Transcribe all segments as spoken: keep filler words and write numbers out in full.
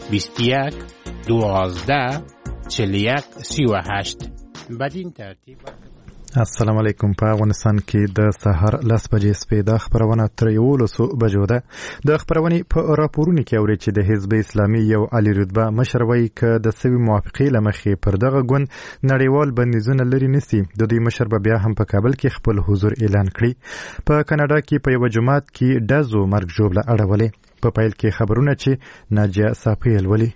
بیست و یک دوازده چهل و یک سی و هشت. بدین ترتیب السلام علیکم. په افغانستان کې د سهار لس بجې سپېده خبرونه تر یولسو بجو ده. د خبرونې په راپورونو کې اوري چې د حزب اسلامي یو عالی رتبه مشر وایي که د سوي موافقې له مخې پر دغه ګوند نړیوال بندیزونه لرې نسی. د دوی مشر به بیا هم په کابل کې خپل حضور اعلان کړي. په کاناډا کې په یو جماعت کې ډزو مرګ ژوبله اړولې. په پیل کې خبرونه چې ناجیه صافی ولولي.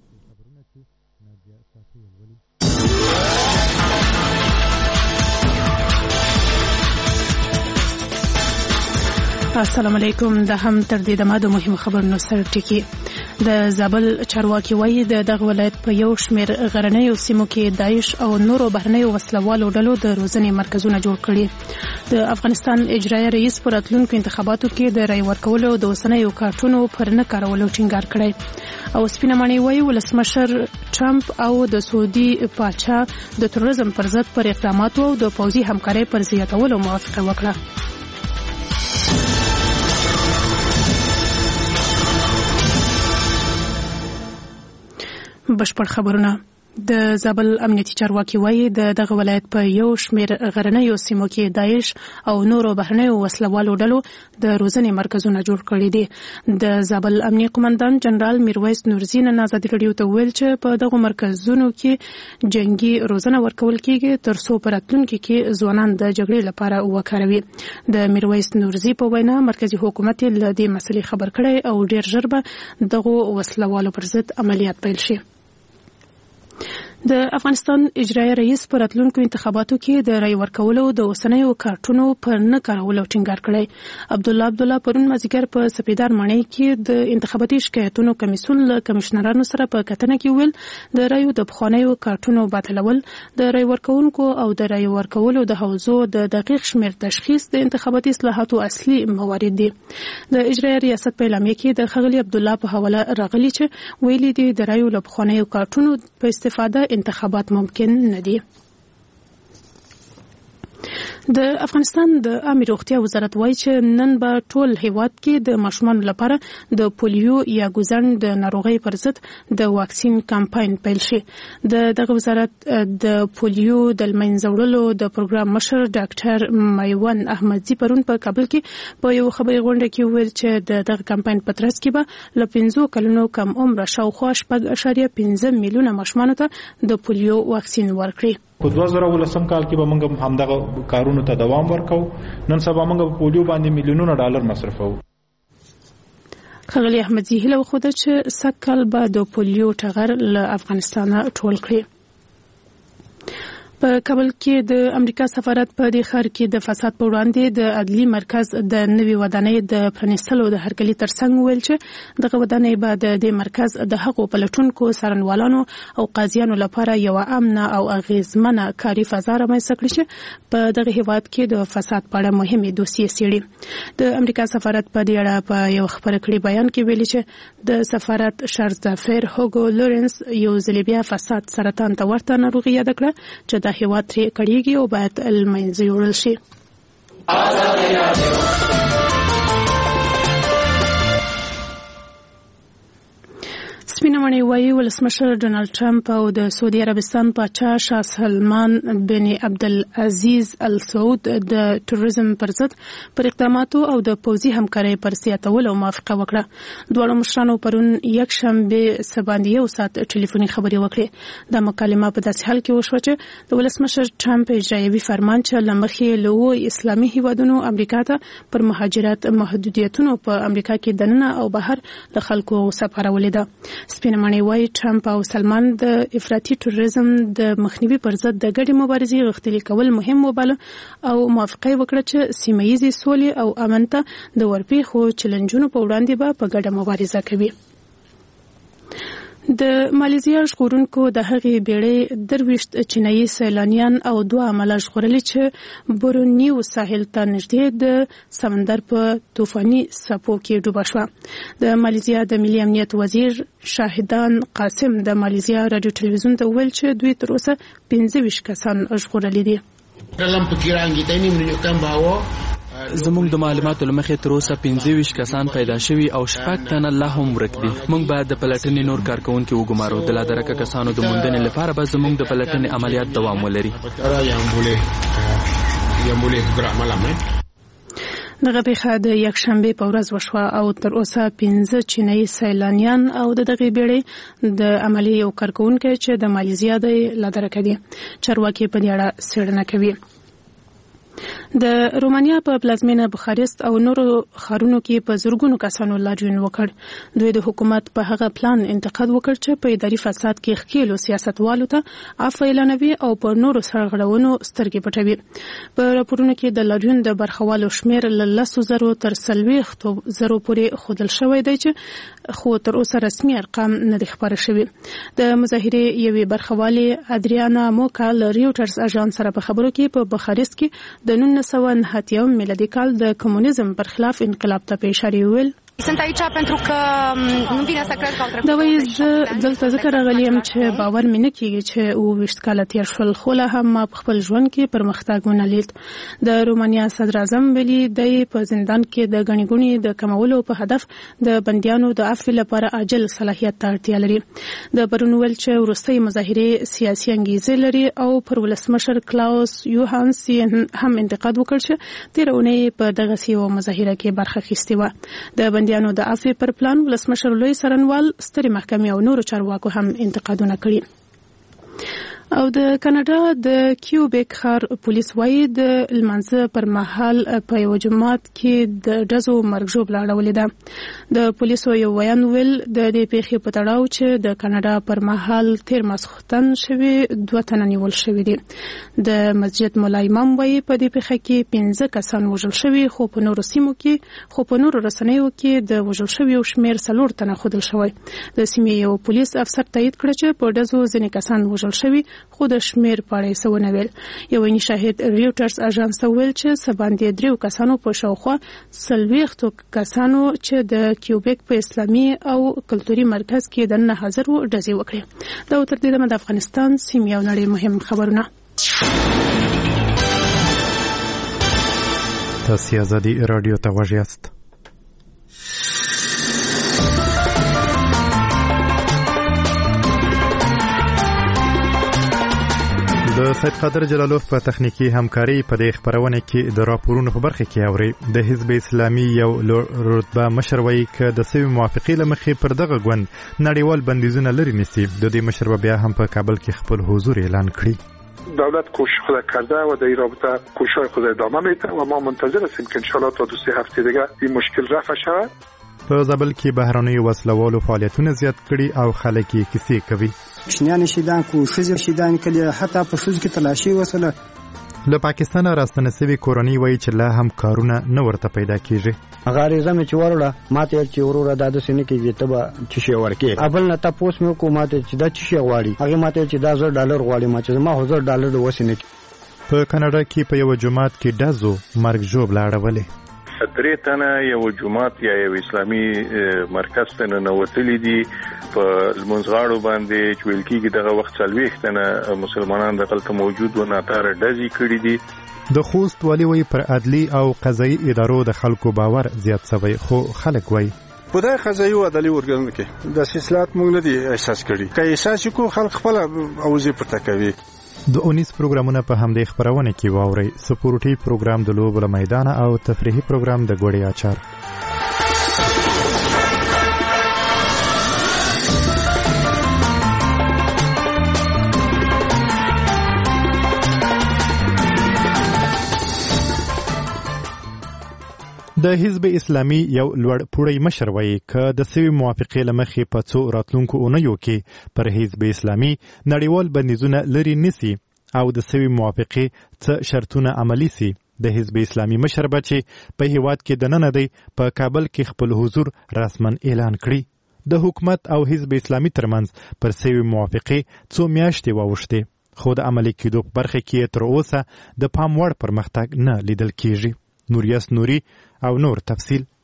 السلام علیکم. د هم تر دې دمه د مهم خبرونو سره ټکی. د زابل چارواکي وایي د دغه ولایت په یو شمېر غرنیو سیمو کې داعش او نورو بهرنیو وسلوالو ډلو د روزنې مرکزونه جوړ کړي. د افغانستان اجرایي رئیس پر راتلونکو انتخاباتو کې د رای ورکولو د اوسنیو کارتونو پر نه کارولو ټینګار کړی. او سپینه ماڼۍ وایي ولسمشر ټرمپ او د سعودي پاچا د تروریزم پر ضد پر اقداماتو او د پوځي همکارۍ پر زیاتولو موافقه وکړه. بشپړ خبرونه. د زابل امنیتي چارواکي وایي د دغه ولایت په یو شمېر غرنیو سیمو کې داعش او نورو بهرنیو وسلوالو ډلو د روزنې مرکزونه جوړ کړي دي. د زابل امنیتي قومندان جنرال میرویس نورزي نن ازادي راډیو ته ویل چې په دغه مرکزونو کې جنگي روزنه ورکول کیږي تر څو په راتلونکي کې ځوانان د جګړې لپاره وکاروي. د میرویس نورزي په وینا مرکزی حکومت له دې مسلې خبر کړي او ډیر ژر به دغه وسلوالو پر ضد عملیات پیل شي. د افغانستان اجرایي رئیس پر راتلونکو انتخاباتو کې د رای ورکولو د اوسنیو کارتونو پر نه کارولو ټینګار کړی. عبدالله عبدالله پرون مازیګر په سپیدار ماڼۍ کې د انتخاباتي شکایتونو کمیسیون له کمشنرانو سره په کتنه کې ویل د رایو د پخوانیو کارتونو باطلول د رای ورکونکو او د رای ورکولو د حوزو د دقیق شمیر تشخیص د انتخاباتي اصلاحاتو اصلي موارد دي. د اجرایي ریاست په اعلامیه کې د ښاغلي عبدالله په حواله راغلي چې ویلي دي د رایو له پخوانیو کارتونو په استفاده انتخابات ممکن نه دي. د افغانستان د عامه روغتیا وزارت وایي چې نن به ټول هیواد کې د ماشومانو لپاره د پولیو یا ګوزن د ناروغۍ پر ضد د واکسین کمپاین پیل شي. د دغه وزارت د پولیو د لمنځه وړلو د پروګرام مشر ډاکټر میوان احمدزي پرون په کابل کې په یو خبري غونډه کې ویل چې د دغه کمپاین په ترڅ کې به له پنځو کلونو کم عمر شاوخوا شپږ اعشاریه پنځه میلیونه ماشومانو ته د پولیو واکسین ورکړي. په دوه زره ولسم کال کې به موږ همدغه کارونو ته دوام ورکو. نن سبا موږ په پولیو باندې میلیونونه ډالر مصرفو. ښاغلي احمدزي هیله وښوده چې سږ به د پولیو ټغر له افغانستانه ټول کړي. په کابل کې د امریکا سفارت په دې ښار کې د فساد په وړاندې د عدلي مرکز د نوي ودانۍ د پرانیستلو د هرکلي ترڅنګ ویل چې دغه ودانۍ به د دې مرکز د حقوق پلټونکو څارنوالانو او قاضیانو لپاره یو امنه او اغیزمنه کاري فضا رامنځته کړي چې په دغه هیواد کې د فساد په اړه مهمې دوسیې څېړي. د امریکا سفارت په دې اړه په یو خبري کړي بیان کې ویلي چې د سفارت شارزدافر هوګو لورنس یو ځل بیا فساد سرطان ته ورته ناروغي یاد کړه چې د هیواد ترې کړيږي او باید المنځه وړل شي. سپینه ماڼۍ وایي ولسمشر ډونالد ټرمپ او د سعودي عربستان پاچا شاه سلمان بن عبدالعزیز ال سعود د تروریزم پر ضد پر اقداماتو او د پوځي همکارۍ پر زیاتولو موافقه وکړه. دواړو مشرانو پرون یکشنبه سباندې یو ساعت ټلیفوني خبرې وکړې. د مکالمه په داسې حال کې وشوه چې د ولسمشر ټرمپ اجرایوي فرمان چې له مخې له اسلامي هیوادونو امریکا ته پر مهاجرت محدودیتونو په امریکا کې دننه او بهر د خلکو سپارولې ده. سپینه ماڼۍ وایي ټرمپ او سلمان د افراطي تروریزم د مخنیوي پر ضد د ګډې مبارزې غښتلي کول مهم وباله او موافقه وکړه چې سیمه ییزې سولې او امن ته د ورپېښو چلنجونو په وړاندې به په ګډه مبارزه کوي. د مالیزیا ژغورونکو د هغې بیړۍ درویشت چینایي سیلانیان او دوه عمله ژغورلي چې بورونیو ساحل ته نږدې د سمندر په طوفاني څپو کې ډوبه شوه. د مالیزیا د ملي امنیت وزیر شاهدان قاسم د مالیزیا رادیو ټلویزیون ته وویل چې دوی تر اوسه پنځه ویشت کسان ژغورلي دي. Dalam perkiraan kita ini menunjukkan bahawa زموږ د معلوماتو لمخې تر اوسه پنځه ویشت کسان پیدا شوي او شپږ تنه لا هم ورک دي. موږ باید د پلټنې نور کارکوونکي وګمارو. د لا درکه کسانو د موندنې لپاره به زموږ د پلټنې عملیات دوام ولري. دغه پیښه د یکشنبه په ورځ وشوه او تر اوسه پنځه چینایي سیلانیان او د دغه بیړۍ د عملیې یو کارکوونکی چې د مالیزیا دی لا درکه دي. چارواکي په دې اړه څېړنه کوي. د رومانیا په پلازمینه بخارست او نورو ښارونو کې په زرګونو کسانو لاریون وکړ. دوی د حکومت په هغه پلان انتقاد وکړ چې په اداري فساد کې ښکېلو سیاستوالو ته عفو اعلانوي او په نورو سرغړونو سترګې پټوي. په راپورونو کې د لاریون د برخوالو شمیر له لسو زرو تر څلوېښتو زرو پورې ښودل شوی دی چې خو تر اوسه رسمي ارقام نه دي خپاره شوي. د مظاهرې یوې برخوالې ادریانا موکا له ریوټرز اژانس سره په خبرو کې په بخارست کې د نولس سوه نهه اتیا میلادي کال د کمونیزم پر خلاف انقلاب ته په اشاره ویل. Sunt aici pentru că nu vine să cred că au trecut. دا وایي زه دلته ځکه راغلی یم چې باور مې نه کېږي چې اووه ویشت کاله تېر شول، خو لا هم ما په خپل ژوند کې پرمختګ ونه لید. د رومانیا صدر اعظم ویلي دی په زندان کې د ګڼې ګوڼې د کمولو په هدف د بندیانو د عفو لپاره عاجل صلاحیت ته اړتیا لري. د پرون ویل چې وروستۍ مظاهرې سیاسي انګیزې لري او پر ولسمشر کلاوس یوهانس هم انتقاد وکړ چې تېره اونۍ په دغسې یوه مظاهره کې برخه اخیستې وه. د بندیانو د عفو پر پلان ولسمشر لوی څارنوال سترې محکمې او نورو چارواکو هم انتقادونه کړي. او د کاناډا د کیوبیک ښار پولیس وایي د لمانځه پر مهال په یو جماعت کې د ډزو مرګ ژوبله اړولې ده. د پولیسو یو ویان ویل د دې پیښې په تړاو چې د کاناډا پر مهال تیر ماسخوتن شوي دوه تنه نیول شوي دي. د مسجد مولا امام وایي په دې پیښه کې پنځه کسان وژل شوي، خو په نورو سیمو کې خو په نورو رسنیو کې د وژل شویو شمیر څلور تنه ښودل شوی. د سیمې یو پولیس افسر تایید کړ چې په ډزو ځینې کسان وژل شوي، خو د شمیر په اړه یې څه ونه ویل. یو عیني شاهد ریوټرز اژانس ته ویل چې څه باندې دریو کسانو په شاوخوا څلوېښتو کسانو چې د کیوبیک په اسلامي او کلتوري مرکز کې دننه حاضر وو ډزې وکړې. دا تر دې دمه د افغانستان سیمې او نړۍ مهم خبرونه. تاسو ازادي رادیو ته غوږ یاست. د سید قادر جلالوف په تخنیکی همکاري په دې خبرونه کې د راپورونو په برخه کې اوري. د حزب اسلامي یو رتبه مشر وایي چې د سوي موافقې لمخې پر دغه ګوند نړیوال بندیزونه لري نیسي. د دې مشر بیا هم په کابل کې خپل حضور اعلان کړی. دولت کوشش خود کرده و در این رابطه کوشش خود ادامه میده و ما منتظر هستیم که انشالله تا دو سه هفته دیگه این مشکل رفع شود. په زابل کې بهرنۍ وسلوالو فعالیتونه زیات کړي او خلک یې کیسې کوي. شنیان شیدان کو ښځې شیدان کړي، حتی په ښځو کې تلاشي وسله. له پاکستان راستنه سوي کورنۍ وایي چې لا هم کارونه نه ورته پیدا کیږي. هغه رزمه چې وروړه ماته چې وروړه د دسنه کې ته به چې شي ورکې ابل نه تاسو مې کو ماته چې دا چې شي غواړي هغه ماته چې دا زر ډالر غواړي ما چې ما هزار ډالر د وسنه. په کاناډا کې په یو جماعت کې ډزو مرګ ژوبله اړولې. درې تنه یو جماعت یا یو اسلامي مرکز ته ننوتلي دي. په لمونځغاړو باندې چې ویل کېږي دغه وخت څلوېښت تنه مسلمانان دغلته موجود و، ناتاره ډزې کړي دي. د خوست والي وایي پر عدلي او قضایي ادارو د خلکو باور زیات شوی، خو خلک وایي په دغه قضایي او عدالي ورګرنه کې د اصلاحات موږ نه دي احساس کړي. که احساس کو خلک خپل اوځي پرته کوي. د اونیس پروګرامونه په همدې خبرونه کې واوري. سپورټي پروګرام د لوبو له میدان او تفریحي پروګرام د ګوړې اچار. د حزب اسلامي یو لوړ پوړی مشر وایي که د سوي موافقې لمخې په څو راتلونکو اونیو کې پر حزب اسلامي نړیوال بندیزونه لري نیسي او د سوي موافقې څه شرطونه عملی سي. د حزب اسلامي مشر به چې په هیواد کې دننه دی په کابل کې خپل حضور رسمن اعلان کړي. د حکومت او حزب اسلامي ترمنځ پر سوي موافقې څو میاشتې واوښتې، خو د عملي کېدو په برخه کې تر اوسه د پام وړ پرمختګ نه لیدل کېږي. نوریاس نوري او نور تفصیل.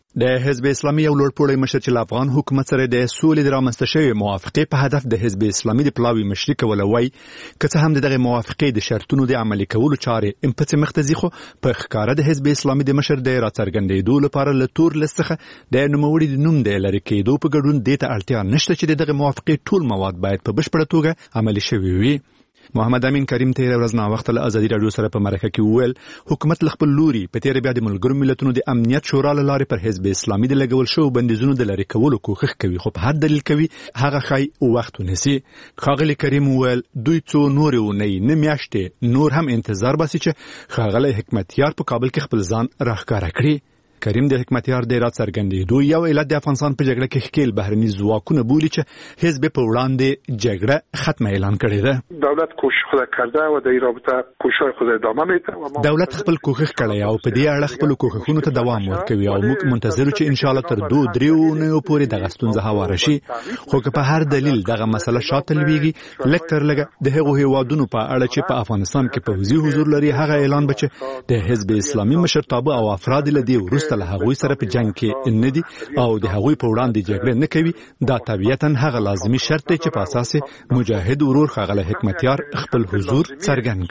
د حزب اسلامي یو لوړپوړی مشر چې له افغان حکومت سره د سولې د رامنځته شوې موافقې په هدف د حزب اسلامي د پلاوي مشري کول وایي که څه هم د دغې موافقې د شرطونو د عملي کولو چارې ام په څه مخ ته ځي خو په ښکاره د حزب اسلامي د مشر د راڅرګندېدو لپاره له تور لیست څخه د نوموړي د نوم د لرې کېدو په ګډون دې ته اړتیا نشته چې د دغې موافقې ټول مواد باید په بشپړه توګه عملي شوي وي. محمد امین کریم تیره ورځ ناوخته له ازادي راډیو سره په مرکه کې وویل حکومت له خپل لوري په تیره بیا د ملګرو ملتونو د امنیت شورا له لارې پر حزب اسلامي د لګول شوو بندیزونو د لرې کولو کوښښ کوي خو په هر دلیل کوي هغه ښایي وخت ونیسي. ښاغلي کریم وویل دوی څو نورې اونۍ نه میاشتې نور هم انتظار باسي چې ښاغلی حکمتیار په کابل کې خپل ځان راښکاره کړي. کریم د حکمتیار د راڅرګندېدو یو علت د افغانستان په جګړه کې ښکېل بهرني ځواکونه بولي چې حزب په وړاندې جګړه ختمه اعلان کړې ده. دولت کوشش خود کرده و در این رابطه کوشش خود ادامه میده. دولت خپل کوښښ کړی او په دې اړه خپل کوښښونو ته دوام ورکوي او موږ منتظر یو چې ان شاء الله تر دوه درې اونیو پورې دغه ستونزه هواره شي. خو که په هر دلیل دغه مسله شاته لویږي لږ تر لږه د هغو هیوادونو په اړه چې په افغانستان کې پوځي حضور لري هغه اعلان به چې د حزب اسلامي مشرتابه او افراد له دې وروسته له هغوی سره په جنگ کې نه دي او د هغوی په وړاندې جګړه نه کوي دا طبیعتا هغه لازمي شرط دی چې په اساس مجاهد ورور ښاغلی حکمتیار خپل حضور څرګند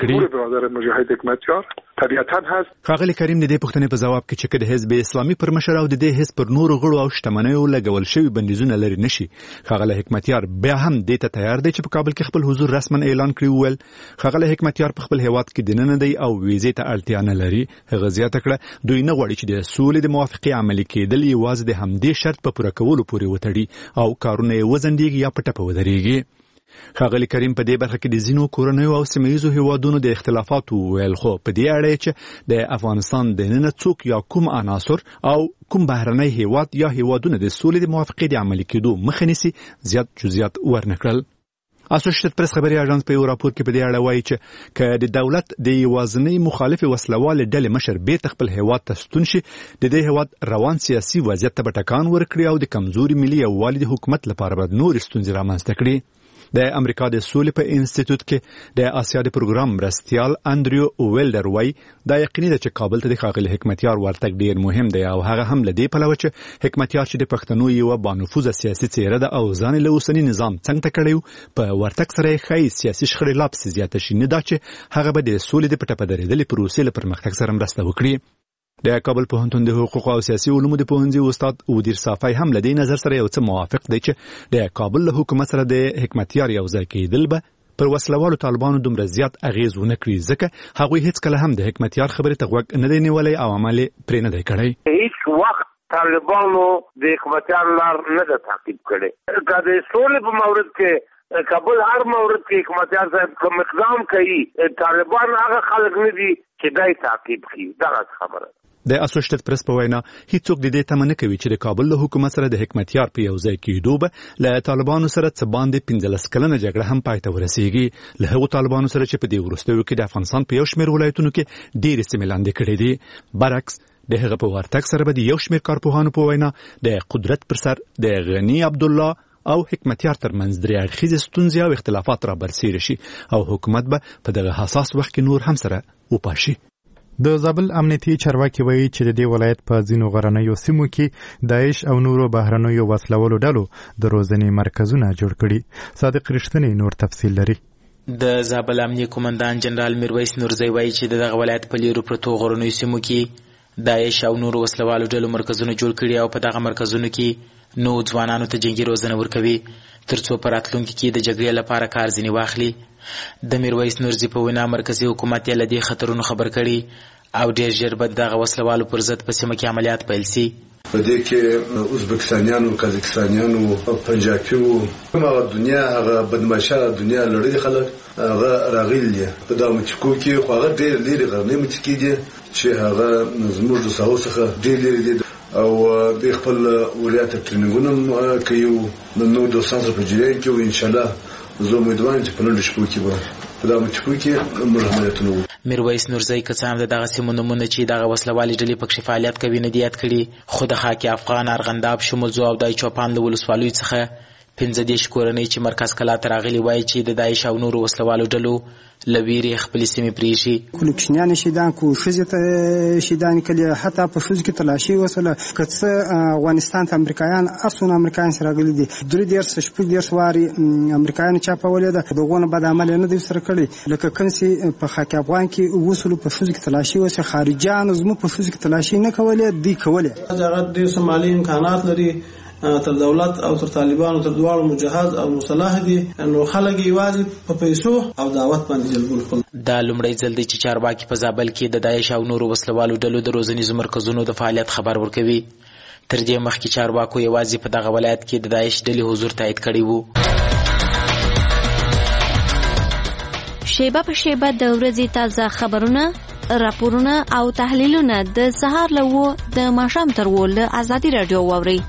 کړي. ښاغلی کریم د دې پوښتنې په ځواب کې چې د حزب اسلامي پر مشر او د دې حزب پر نورو غړو او شتمنیو لګول شوي بندیزونه لرې نشي ښاغلی حکمتیار بیا هم دې ته تیار دی چې په کابل کې خپل حضور رسما اعلان کړي. وویل ښاغلی حکمتیار په خپل هیواد کې دننه دی او ویزې ته اړتیا نه لري. هغه زیاته کړه دوی نه غواړي چې د سولې د موافقې عملي کېدل یوازې د همدې شرط په پوره کولو پورې وتړي او کارونه یې وځنډېږي یا په ټپه ودرېږي. ښاغلی کریم په دې برخه کې د ځینو کورنیو او سیمه ییزو هیوادونو د اختلافاتو ویل خو په دې اړه چې د افغانستان دننه څوک یا کوم عناصر او کوم بهرنی هیواد یا هیوادونه د سولې د موافقې د عملي کېدو مخه نیسي زیات جزئیات ورنکړل. اسوسییټډ پریس خبري اژانس په یو راپور کې په دې اړه وایي چې که د دولت د یوازینۍ مخالف وسلوال ډلې مشر بیرته خپل هیواد ته ستون شي د دې هیواد روان سیاسي وضعیت ته به ټکان ورکړي او د کمزوري ملي یووالي د حکومت لپاره به نورې ستونزې رامنځته کړي. د امریکا د سولې په انسټیټیوټ کې د آسیا د پروګرام مرستیال انډریو ویلډر وایي دا یقیني ده چې کابل ته د ښاغلي حکمتیار ورتګ ډیر مهم دی او هغه هم له دې پلوه چې حکمتیار چې د پښتنو یوه بانفوذه سیاسي څیره ده او ځان له اوسني نظام څنګ ته کړی په ورتګ سره یې ښایي سیاسي شخړې لا پسې زیاته شي نه دا چې هغه به د سولې د په ټپه درېدلې پروسې له پرمختګ سره مرسته وکړي. د کابل پوهنتون د حقوقو او سیاسي علومو د پوهنځي استاد ودیر صافی هم له دې نظر سره یو څه موافق دی چې د کابل له حکومت سره د حکمتیار یو ځای کېدل به پر وسلوالو طالبانو دومره زیات اغیز ونه کړي ځکه هغوی هیڅکله هم د حکمتیار خبرې ته غوږ نه دی نیولی او عمل یې پرې نه دی کړی. هیڅ وخت طالبانو د حکمتیار لار نه ده تعقیب کړې. که د سولې په مورد کې کابل هر مورد کې حکمتیار صاحب کوم اقدام کوي طالبان هغه خلک نه دي چې دای تعقیب کړي. دغه خبره د اسوسییټډ پریس په وینا هیڅوک د دې تمه نه کوي چې د کابل له حکومت سره د حکمتیار په یو ځای کېدو به له طالبانو سره څه باندې پنځلس کلنه جګړه هم پای ته ورسیږي له هغو طالبانو سره چې په دې وروستیو کې د افغانستان په یو شمېر ولایتونو کې ډېرې سیمې لاندې کړې دي. برعکس د هغه په ورتګ سره به د یو شمېر کارپوهانو په وینا د قدرت پر سر د غني عبدالله او حکمتیار ترمنځ درې اړخیزې ستونزې او اختلافات را برسېره شي او حکومت به په دغه حساس وخت کې نور هم سره وپاشي. د زابل امنیتي چارواکي وایي چې د دې ولایت په ځینو غرنیو سیمو کې داعش او نورو بهرنیو وسلوالو ډلو د روزنې مرکزونه جوړ کړي. صادق رښتینی نور تفصیل لري. د زابل امنیه قومندان جنرال میرویس نورزی وایي چې دغه ولایت په لیرو پرتو غرنیو سیمو کې داعش او نورو وسلوالو ډلو مرکزونه جوړ کړي او په دغه مرکزونو کې نو ځوانانو ته جنگي روزنه ورکوي ترڅو په راتلونکي کې د جګړې لپاره کار ځینې واخلي. د میرویس نورزي په وینا مرکزي حکومت یې له دې خطرونو خبر کړي او ډېر ژر به دغه وسلوالو پر ضد په سیمه کې عملیات پیل سي. په دې کې ازبکستانیانو، قزاقستانیانو او پنجابیو هغه دنیا هغه بدمعشه دنیا لړۍ خلک هغه راغلي دي په دغه مچکو کې خو هغه ډېر لري غرنۍ مچکې دي چې هغه زموږ د ساحو څخه ډېر لري دي او د خپل ولایت ټریننګونه کوي نو د سانسر په جریان کې او ان شاء الله زه امیدوارم چې په نړۍ شپو کې به په دغه مچکو کې موږ عملیاتونه میرویس نورزی که څه هم د دغه سیمو نومونه چې دغه وسلوالې ډلې پکښې فعالیت کوي نه دي یاد کړي خو د خاک افغان، ارغنداب، شمولزو او دای چوپان له ولسوالیو څخه پنځه دېرش کورنۍ چې مرکز کلا ته راغلي وایي چې د داعش او نورو وسلوالو ډلو له ویرې خپلې سیمې پرېښي. کلو کوچنیانې شهیدان کړو، ښځې ته شهیدانې کړلې، حتی په ښځو کې تلاشي وسله. که څه افغانستان ته امریکایان هر څونه امریکایان چې راغلي دي درې دېرش شپږ دېرش وارې امریکایانو چاپولې ده، د هغو نه بد عمل یې نه دی ورسره کړی. لکه کوم چې په خاک افغان کې وسلو په ښځو کې تلاشي وسله، خارجیانو زموږ په ښځو کې تلاشي نه کولې، دوی کولې. هغه ډېر څه مالي امکانات لري، تر دولت او تر طالبانو تر دواړو مجهز او مسلح دي، نو خلک یوازې په پیسو او دعوت باندې جلبول خپل. دا لومړی ځل دی چې چارواکي په زابل کې د داعش او نورو وسلوالو ډلو د روزنیزو مرکزونو د فعالیت خبر ورکوي. تر دې مخکې چارواکو یوازې په دغه ولایت کې د داعش ډلې حضور تایید کړی و. شیبه په شیبه د ورځې تازه خبرونه، راپورونه او تحلیلونه د سهار له وو د ماښام تر وو له ازادي راډیو واورئ.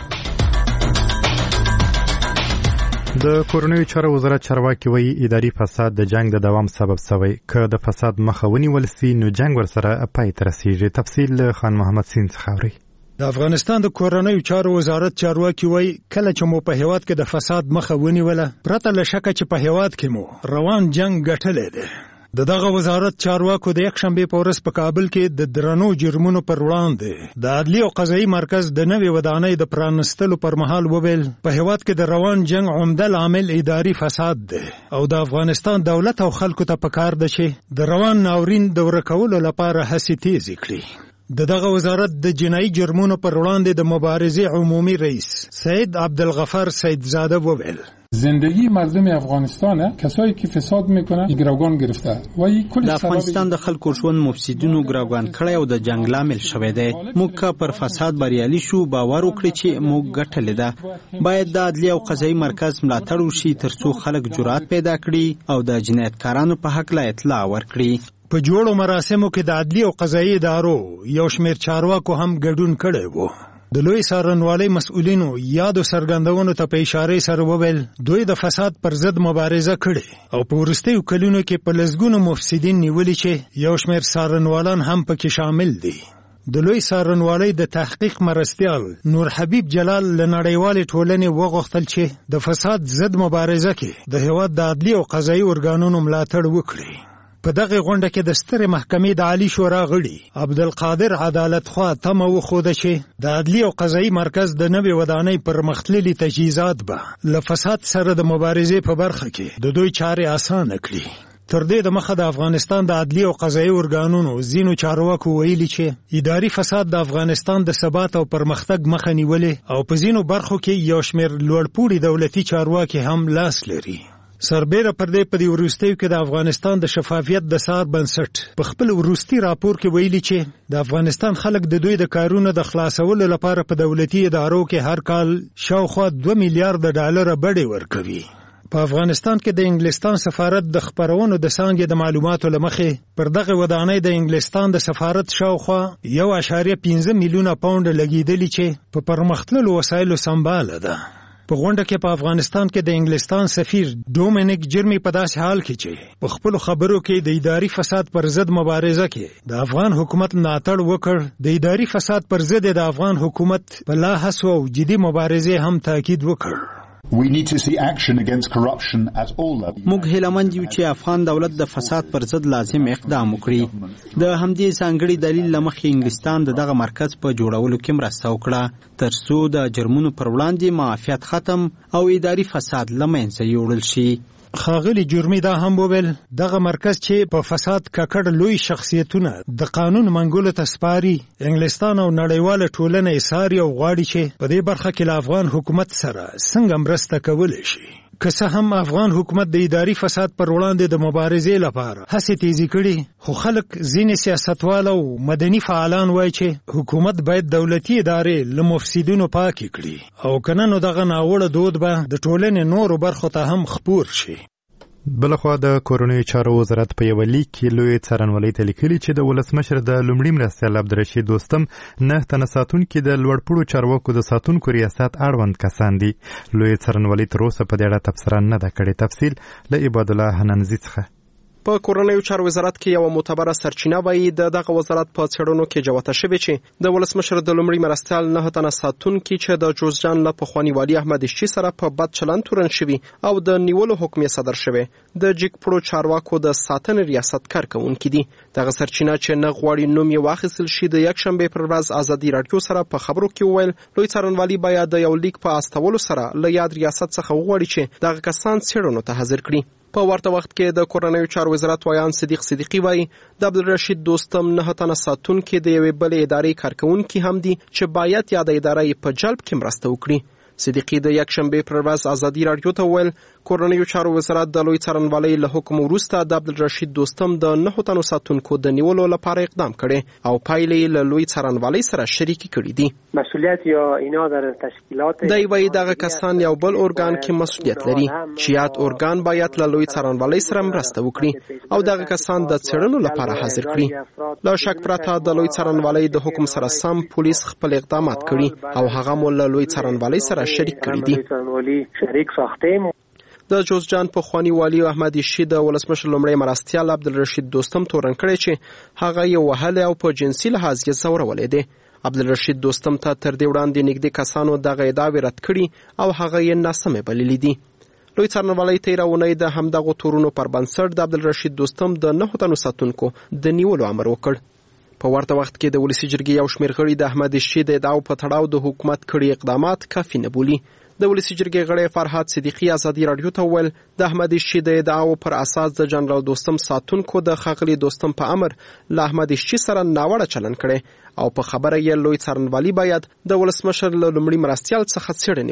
د کورنیو چارو وزارت چارواکي وایي اداري فساد د جنگ د دوام سبب شوی، که د فساد مخه ونیول سي نو جنگ ورسره پای ته رسیږي. تفصیل خان محمد سین څخه اورئ. د افغانستان د کورنیو چارو وزارت چارواکي وایي کله چې مو په هیواد کې د فساد مخه ونیوله، پرته له شکه چې په هیواد کې مو روان جنگ ګټلی دی. د دغه وزارت چارواکو د یکشنبې په ورځ په کابل کې د درنو جرمونو پر وړاندې د عدلي او قضایي مرکز د نوې ودانۍ د پرانستلو پر مهال وویل په هیواد کې د روان جنگ عمده لامل اداري فساد دی او د افغانستان دولت او خلکو ته پکار ده چې د روان ناورین د ورکولو لپاره هڅې تیزې کړي. د دغه وزارت د جنایي جرمونو پر وړاندې د مبارزې عمومي رئیس سید عبدالغفار سیدزاده وویل زندگی مردم افغانستانه کسایی که فساد میکنن گروگان گرفته و این کل د افغانستان د خلکو ژوند مفسدونو گروگان کړی او د جنگ لامل شوی دی. موږ پر فساد بریالي شو باور وکړي چې موږ ګټلې ده. باید د عدلي او قضایي مرکز ملاتړ وشي ترڅو خلک جرأت پیدا کړي او د جنایتکارانو په حق لا اطلاع ورکړي. په جوړو مراسمو کې د عدلي او قضایي ادارو یو شمېر چارواکو هم ګډون کړی و. د لوی څارنوالۍ مسؤلینو یادو څرګندونو ته په اشارې سره وویل دوی د فساد پر ضد مبارزه کړې او په وروستیو کلونو کې په لسګونو مفسدین نیولي چې یو شمېر څارنوالان هم پکې شامل دي. د لوی څارنوالۍ د تحقیق مرستیال نور حبیب جلال له نړیوالې ټولنې وغوښتل چې د فساد ضد مبارزه کې د هېواد د عدلي او قضایي ارګانونو ملاتړ وکړي. په دغه غونډه کې د سترې محکمې د عالی شورا غړي عبدالقادر عدالت خوا تمه وښوده چې د عدلي او قضایي مرکز د نوې ودانۍ پرمختللي تجهیزات به له فساد سره د مبارزې په برخه کې د دوی چارې اسانه کړي. تر دې د مخه د افغانستان د عدلي او قضایي ارګانونو ځینو چارواکو ویلي چې اداري فساد د افغانستان د ثبات او پرمختګ مخه نیولې او په ځینو برخو کې یو شمېر لوړپوړي دولتي چارواکي هم لاس لري. سربیره پر دې په دې وروستیو کې د افغانستان د شفافیت د څار بنسټ په خپل وروستي راپور کې ویلي چې د افغانستان خلک د دوی د کارونو د خلاصولو لپاره په دولتي ادارو کې هر کال شاوخوا دوه میلیارډ ډالر بډې ورکوي. په افغانستان کې د انګلستان سفارت د خبرونو د څانګې د معلوماتو له مخې پر دغه ودانۍ د انګلستان د سفارت شاوخوا یو اعشاریه پنځه میلیونه پاونډ لګېدلي چې په پرمختللو وسایلو سمباله ده. په غونډه کې په افغانستان کې د انګلستان سفیر ډومینیک جرمی په داسې حال کې چې په خپلو خبرو کې د اداري فساد پر ضد مبارزه کې د افغان حکومت ملاتړ وکړ، د اداري فساد پر ضد د افغان حکومت په لا هڅو او جدي مبارزې هم تاکید وکړ. We need to see action against corruption at all levels. موږ هیلهمند یو چې افغان دولت د فساد پر ضد لازم اقدام وکړي. د همدې ځانګړي دلیل له مخې انګلستان د دغه مرکز په جوړولو کې مرسته وکړه ترڅو د جرمونو پر وړاندې معافیت ختم او اداري فساد له منځه یوړل شي. ښاغلي جرمي دا هم وویل دغه مرکز چې په فساد ککړ لوی شخصیتونه د قانون منګولو ته سپاري، انګلستان او نړیواله ټولنه یې څاري او غواړي چې په دې برخه کې له افغان حکومت سره څنګه مرسته کولی شي. که څه هم افغان حکومت د اداري فساد پر وړاندې د مبارزې لپاره هڅې تیزې کړي، خو خلک ځینې سیاستوال او مدني فعالان وایي چې حکومت باید دولتي ادارې له مفسدینو پاکې کړي او که نه نو دغه ناوړه دود به د ټولنې نورو برخو ته هم خپور شي. بلخوا د کورنیو چارو وزارت په یو لیک کې لوی څارنوالۍ ته لیکلي چې د ولسمشر د لومړي مرستیال عبدالرشید دوستم نه تنه ساتونکي د لوړپوړو چارواکو د ساتونکو ریاست اړوند کسان دي. لوی څارنوالۍ تر اوسه په دې اړه تبصره نه ده کړې. تفصیل له عبادالله حنانزي څخه. په کورنیو چارو وزارت کې یو معتبره سرچینه وایي د دغه وزارت په څېړنو کې جوته شوې چې د ولسمشر د لومړي مرستیال نه تنه ساتونکي چې د جوزجان له پخواني والي احمد اشچي سره په بد چلند تورن شوي او د نیولو حکم صادر شوی د جګپړو چارواکو د ساتنې ریاست کارکونکي دي. دغه سرچینه چې نه غواړي نوم یې واخیستل شي د یکشنبې پر ورځ ازادي راډیو سره په خبرو کې وویل لوی څارنوالي باید د یو لیک په استولو سره له یاد ریاست څخه وغواړي چې دغه کسان څېړنو ته حاضر کړي. په ورته وخت کې د کورنیو چارو وزارت وایان صدیق صدیقي وایي د عبدالرشید دوستم نه تنه ساتونکي د یوې بلې ادارې کارکونکي هم دي چې باید یاد اداره یې په جلب کې مرسته وکړي. صدیقي د یکشنبې پر ورځ ازادي راډیو ته وویل کورنیو چارو وزارت د لوی څارنوالۍ له حکم وروسته د عبدالرشید دوستم د نهو تنو ساتونکو د نیولو لپاره اقدام کړي او پایلې یې له لوی څارنوالۍ سره شریکې کړي دي. مسئولیت یا اینا در تشکیلات دی وایي دغه کسان یو بل ارګان کې مسئولیت لري چې یاد ارګان باید له لوی څارنوالۍ سره مرسته وکړي او دغه کسان د څېړنو لپاره حاضر کړي. لا شک پرته د لوی څارنوالۍ د حکم سره سم پولیس خپل اقدامات کړي او هغه مو له لوی څارنوالۍ سره شریک کړي دي. د جوزجان پخواني والي احمد اشچي د ولسمشر لومړی مرستیال عبدالرشید دوستم تورن کړی چې هغه یې وهلی او په جنسي لحاظ یې ځورولی دی. عبدالرشید دوستم ته تر دې وړاندې نږدې کسانو دغه ادعاوې رد کړي او هغه یې ناسمې بللي دي. لوی څارنوالۍ تېره اونۍ د همدغو تورونو پر بنسټ د عبدالرشید دوستم د نهو تنو ساتونکو د نیولو امر وکړ. په ورته وخت کې د ولسي جرګې یو شمېر غړي د احمد اشچي د ادعاو په تړاو د حکومت کړي اقدامات کافي نه بولي. د ولسي جرګې غړی فرهاد صدیقي ازادي راډیو ته وویل د احمد اشچي د ادعاو پر اساس د جنرال دوستم ساتونکو د ښاغلي دوستم په امر له احمد اشچي سره ناوړه چلند کړی او په خبره یې لوی څارنوالي باید د ولسمشر له لومړي مرستیال څخه څېړنې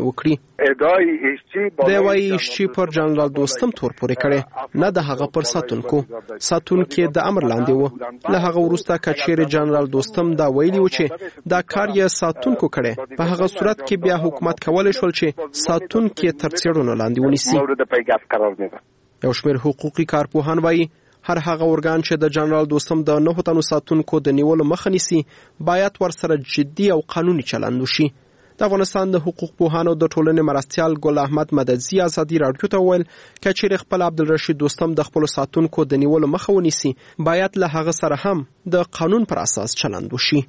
وکړي. دی وایي اشچي پر جنرال دوستم تور پورې کړی نه د هغه پر ساتونکو. ساتونکي د امر لاندې و. له هغه وروسته که چیرې جنرال دوستم دا ویلي و چې دا کار یې ساتونکو کړی په هغه صورت کې بیا حکومت کولی شول چې ساتونکي تر څېړنو لاندې ونیسي. یو شمېر حقوقي کارپوهان وایي هر هغه ارګان چې د جنرال دوستم د نهو تنو ساتونکو د نیولو مخه نیسي باید ورسره جدي او قانوني چلند وشي. د افغانستان د حقوق پوهانو د ټولنې مرستیال ګل احمد مددزي ازادي راډیو ته وویل که چیرې خپل عبدالرشید دوستم د خپلو ساتونکو د نیولو مخه ونیسي باید له هغه سره هم د قانون پر اساس چلند وشي.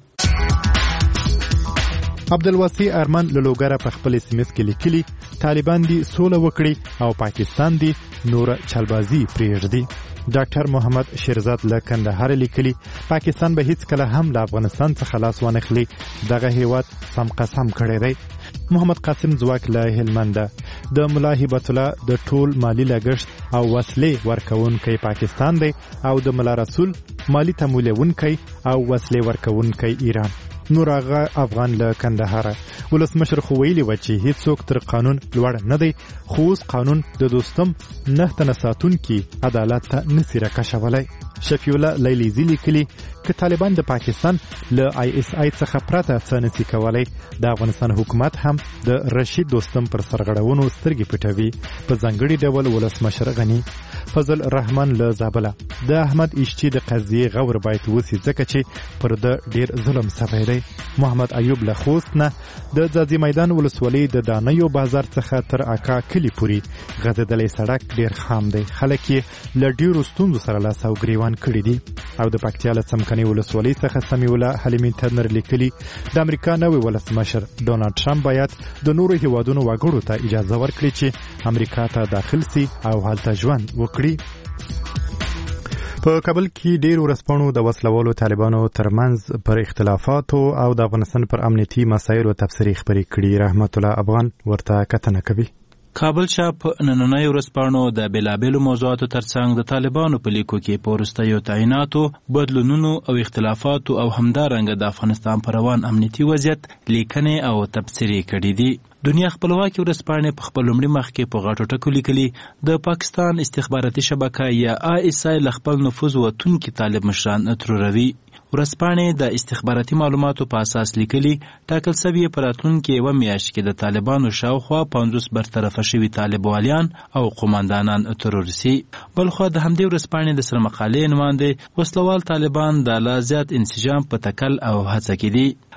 عبدالواسي ارمان له لوګره په خپل اس ام اس کې لیکلي طالبان دي سوله وکړي او پاکستان دي نور چلبازي پرېږدي. ډاکټر محمد شیرزاد له کندهار لیکلي پاکستان به هیڅ کله هم له افغانستان څخه لاس وانخلي دغه هیواد سم قسم کړی دی. محمد قاسم ځواک له هلمند د ملا هبت الله د ټول مالی لګښت او وسلې ورکوونکی پاکستان دی او د ملا رسول مالی تمویلونکی او وسلې ورکوونکی ایران. نور هغه افغان له کندهار ولسمشر خو ویلي و چې هیڅوک تر قانون لوړ نه دی خو اوس قانون د دوستم نه تنه ساتونکي عدالت ته نسی راکشولی. شفیع الله لیلیزي لیکلي که طالبان د پاکستان له آی اس آی څخه پرته څه نسی کولی د افغانستان حکومت هم د رشید دوستم پر سرغړونو سترګې پټوي. په ځانګړي ډول ولسمشر غني فضل رحمان له زابله د احمد اشچي د قضیې غور باید وسی ځکه چې پر د ډیر ظلم سوی دی. محمد ایوب له خوست نه د ځاځي میدان ولسوالۍ د دانیو بازار څخه تر اکا کلی پوري غځېدلی سړک ډیر خام دی. خلک یې له ډیرو ستونزو سره لاس او ګریوان کړي دي. او د پکتیا له څمکنۍ ولسوالۍ څخه سمیع الله حلیمي ترنر لیکلي د امریکا نوی ولسمشر ډونالډ ټرمپ باید د نورو هیوادونو وګړو ته اجازه ورکړي چې امریکا ته داخل سي او هلته ژوند وکړي. په کابل کې ډیر ورسپانو د وسلوالو طالبانو ترمنځ پر اختلافاتو او د افغانستان پر امنیتي مسایلو تبصرې خبرې کړي. رحمت الله افغان ورته کتنه کوي. کابل شاپ نننۍ ورځپاڼو د بېلابېلو موضوعاتو ترڅنګ د طالبانو په لیکو کې په وروستیو تعیناتو بدلونونو او اختلافاتو او همدارنګه د افغانستان پر روان امنیتي وضعیت لیکنې او تبصرې کړي دي. دنیا خپلواکي ورځپاڼې په خپل لومړي مخ کې په غټو ټکو لیکلي د پاکستان استخباراتي شبکه یا آی اس آی له خپل نفوذ وتونکي طالب مشران تروروي. ورځپاڼې د استخباراتي معلوماتو په اساس لیکلي ټاکل سوي په راتلونکي یوه میاشت کې د طالبانو شاوخوا پنځوس برطرفه شوي طالب والیان او قوماندانان ترورسي. بلخوا د همدې ورځپاڼې د سرمقالې نماینده وسلوال طالبان د لا زیات انسجام په تکل او هڅه کې دي.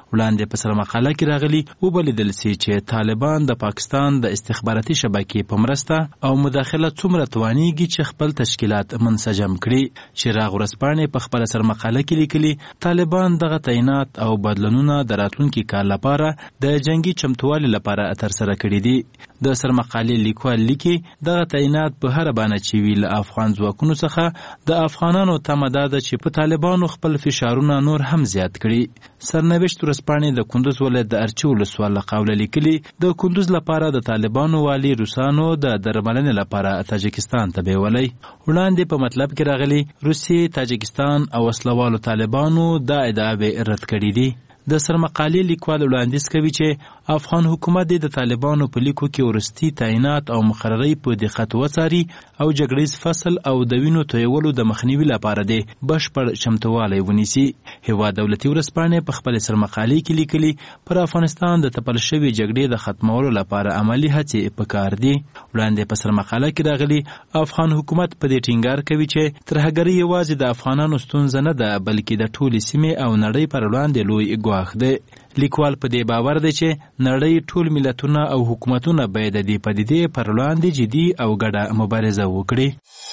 وړاندې په سره مقاله کې راغلي وبلیدل سي چې طالبان د پاکستان د استخباراتي شبکې په مرسته او مداخله څومره توانیږي چې خپل تشکیلات منسجم کړي. چراغ ورځپاڼې په خپل سره مقاله کې لیکلي طالبان دغه تعینات او بدلونونه د راتلونکي کال لپاره د جنگي چمتووالي لپاره ترسره کړي دي. د سرمقالې لیکوال لیکي دغه تعینات په هر بانه چې وی له افغان ځواکونو څخه د افغانانو تمه ده چې په طالبانو خپل فشارونه نور هم زیات کړي. سرنوشت ورځپاڼې د کندوز ولایت د ارچي ولسوال له قوله لیکلي د کندوز لپاره د طالبانو والي روسانو د درملنې لپاره تاجکستان ته بیولي. وړاندې په مطلب کې راغلي روسیې، تاجکستان او وسلوالو طالبانو دا ادعاوې رد کړي دي. د سرمقالې لیکوال وړاندیز کوي چې افغان حکومت د طالبانو په لیکو کې ورستي تعینات او مقرري په دقت وڅاري او جګړیز فصل او د وینو تویولو د مخنیوي لپاره دی بشپړ چمتووالی ونیسي. هیواد دولتي ورځپاڼې په خپل سرمقالې کې لیکلي پر افغانستان د تپل شوې جګړې د ختمولو لپاره عملی هڅې پکار دي. وړاندې په سرمقاله کې راغلي افغان حکومت په دې ټینګار کوي چې ترهګري یوازې د افغانانو ستونزه نه ده بلکې د ټولې سیمې او نړۍ پر وړاندې لوی ګواښ ده. لیکوال په دې باور دی چې نړۍ ټول ملتونه او حکومتونه باید د دې پدیدې پر وړاندې جدي او ګډه مبارزه وکړي.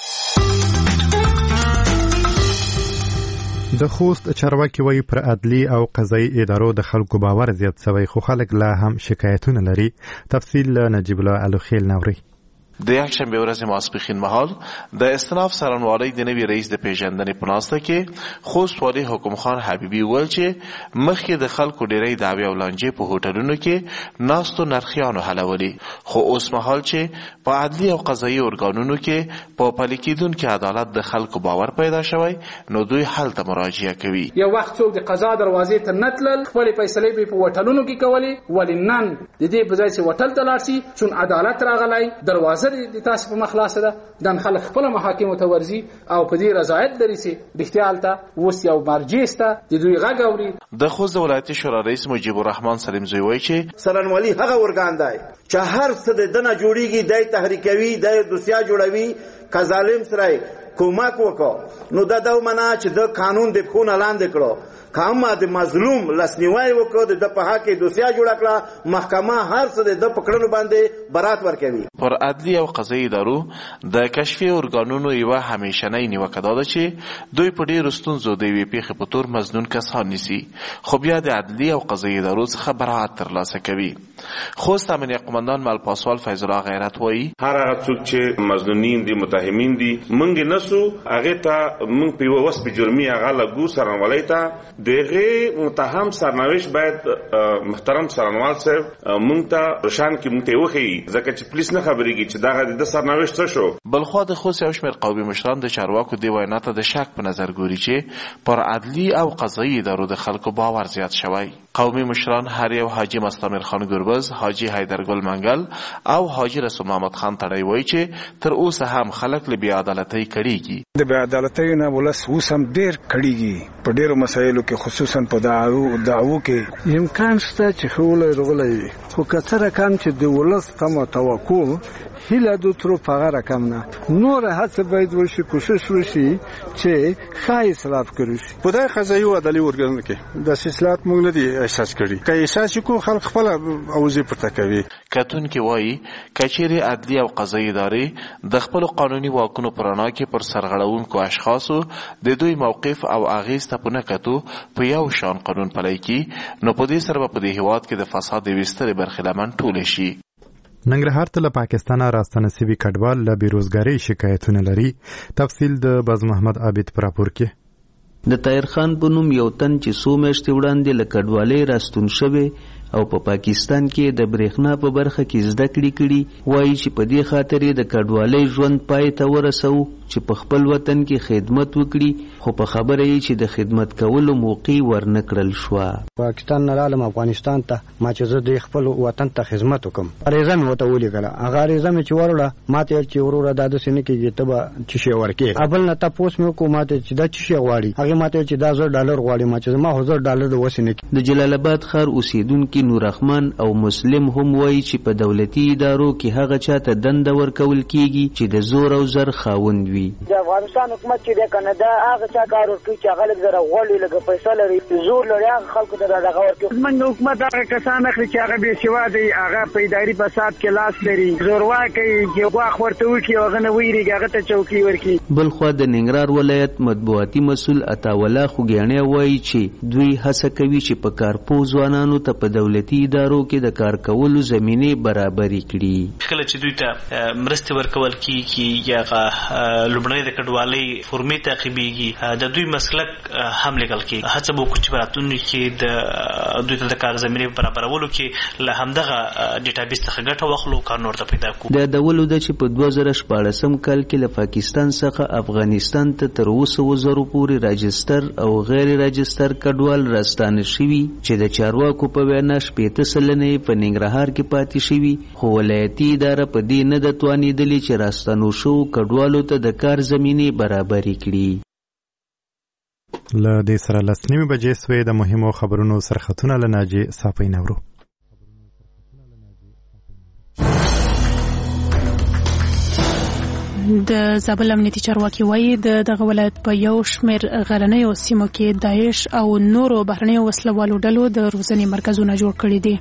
د خوست چارواکي وایي پر عدلي او قضایي ادارو د خلکو باور زیات شوی خو خلک لا هم شکایتونه لري. تفصیل نجیب الله الوخیل نوري. د یکشنبه ورځ ماسپښین مهال د استناف څارنوالۍ د نوي رئیس د پیژندنې په ناسته کې خوست والي حکم خان حبیبي ویل چې مخکې د خلکو ډېری دعوې او لانجې په هوټلونو کې ناستو نرخیانو حلولي، خو اوس مهال چې په عدلي او قضایي ارګانونو کې په پلي کېدونکي عدالت د خلکو باور پیدا شوی نو دوی حل ته مراجعه کوي. یو وخت څوک د قضا دروازې ته نه تلل، خپلې فیصلې به په هوټلونو کې کولې، ولې نن د دې په ځای چې هوټل ته لاړ شي چون عدالت راغلی دروازه د تاسو په مخلاصه ده د خلک خپل محاکم ته ورزي او په دې رضایت لري چې اختیال ته وس یو مرجسته د دوی غږ اوري. د خوست ولایتي شورا رئیس مجیب الرحمن سلیم زوی وایي چې څارنوالي هغه ورګان دی چې هر څه د دنه جوړیږي د تحریکوي د دوسیا جوړوي که ظالم سره کومک وکړو نو دا د معنا چې د قانون د خون اعلان وکړو، کاما د مظلوم لسنیوای وکړو د په حق دوسیا جوړ کړه، محکمه هر څه د پکړنو باندې برات ورکوي. پر عدلي او قضایي ادارو د کشفي ارګانونو یوه همیشنۍ نیوکه دا ده چې دوی په ډېرو ستونزو د یوې پیښې په تور مظنون کسان نیسي خو بیا د عدلي او قضایي ادارو څخه براعت ترلاسه کوي. خوست امنیه قمندان مل پاسوال فیض الله غیرت وایي هر هغه څوک چې مظنونین دي متهمین دي مونږ نسو هغه ته مونږ په وسه په جرمي هغه لګو سرنوالۍ ته دغه متهم سرنوشت باید محترم سرنوال صاحب مونږ ته روشن کې مونږ ته وخی ځکه چې پولیس نه خبرېږي چې دغه د سرنوشت څه شو. بلخو د خوست یو شمېر قومي مشران د چارواکو دی وینا ته د شک په نظر ګوري چې پر عدلي او قضایي ادارو د خلکو باور زیات شوی. قومي مشران هر یو حاجی مستمر خان ګربز، حاجی حیدرګل منګل او حاجی رسول محمد خان تړی وایي چې تر اوسه هم خلک له بې عدالتۍ کړيږي. د بې عدالتۍ نه ولس اوس هم ډېر کړيږي په ډېرو مسایلو کې خصوصا په دعوو دعوو کې امکان شته چې خولای رغلای خو کثر کم چې د ولس تمه توقع هله دو تر په رقم نه نور هڅه باید وشي کوشش وشي چې خای اصلاح کړي. په دغه قضایي او عدالي ارګانونو کې د اصلاحات موږ نه دي احساس کړي، که احساس کو خلک خپل اوځي پرته کوي. کتون کې وایي کچېری عدلي او قضایي ادارې د خپل قانوني واکونو پرانا کې پر سرغړونکو اشخاصو د دوی موقف او اغیز ته پونه کتو په یو شان قانون پلی کی نو په دې سره په دې هیواد کې د فساد وسترې برخې لمن ټول شي. ننګرهار ته له پاکستانه راستنه سوي کډوال له بیروزګارۍ شکایتونه لري. تفصیل د باز محمد عابد پر راپور کې. د طاهر خان په نوم یو تن چې څو میاشتې وړاندې له کډوالۍ راستون شوی او په پا پاکستان کې د برېښنا په برخه کې زده کړې کړي وایي چې په دې خاطر د کډوالۍ ژوند پای ته ورسو چې په خپل وطن کې خدمت وکړي خو په خبره یې چې د خدمت کولو موقع ورنه کړل شوه. پاکستان نه رالم افغانستان ته ما چې زه د خپل وطن ته خدمت وکم اړیزه مې وته ولیکله هغه اړیزه مې چې ورله ما ته چې وروره د داسې نه کېږي ته به چې شی ورکې ابل نه تاسو مې وکړو ما ته چې دا چې شی غواړي هغه ما ته چې دا زر ډالر غواړي ما چې ما زر ډالر وسې نه. د جلال آباد ښار اوسیدونکو نور رحمان او مسلم هم وایي چې په دولتي ادارو کې هغه چاته دنده ورکول کیږي چې د زور او زر خاوند وي. د افغانستان حکومت چې د کانادا هغه چا کار ورکوي چې هغه لږ زره غوړي لږ پیسې لري زور لري هغه خلکو ته دغه ورکوي. زموږ حکومت هغه کسان اخلي چې هغه بې سواده دي هغه په اداري فساد کې لاس لري زورواکي چې غواخ ورته وکړي هغه نه ویریږي هغه ته چوکۍ ورکړي. بل خو د ننګرهار ولایت مطبوعاتي مسؤل عطاوالله خوږیاڼی وایي چې دوی هڅه کوي چې په کارپوه ځوانانو ته په دولتي ادارو کې د کار کولو زمینې برابرې کړي. کله چې دوی ته مرستې ورکول کیږي یا لومړنۍ د کډوالۍ فورمې تعقیبېږي د دوی مسلک هم لیکل کیږي. هڅه به وکړو چې په راتلونکي کې د دوی ته د کار زمینې برابرولو کې له همدغه ډیټابیس څخه ګټه واخلو کار نور ته پیدا کړو. د ډول د چې په دوه زره شپاړسم کال کې له پاکستان څخه افغانستان ته تر اوسه زرو پورې راجستر او غیر راجستر کډوال راستانه شوي چې د چارواکو په وینا شپېته سلنه په ننګرهار کې پاتې شوي خو ولایتي اداره په دې نه د توانېدلې چې راستانو شو کډوالو ته د کار زمینې برابرې کړي. له دې سره لس نیمې بجې سوې د مهمو خبرونو سرخطونه له ناجې صافۍ نورو. د زابل امنیتي چارواکي وایي د دغه ولایت په یو شمېر غرنیو سیمو کې داعش او نورو بهرنیو وسلوالو ډلو د روزنې مرکزونه جوړ کړي دي.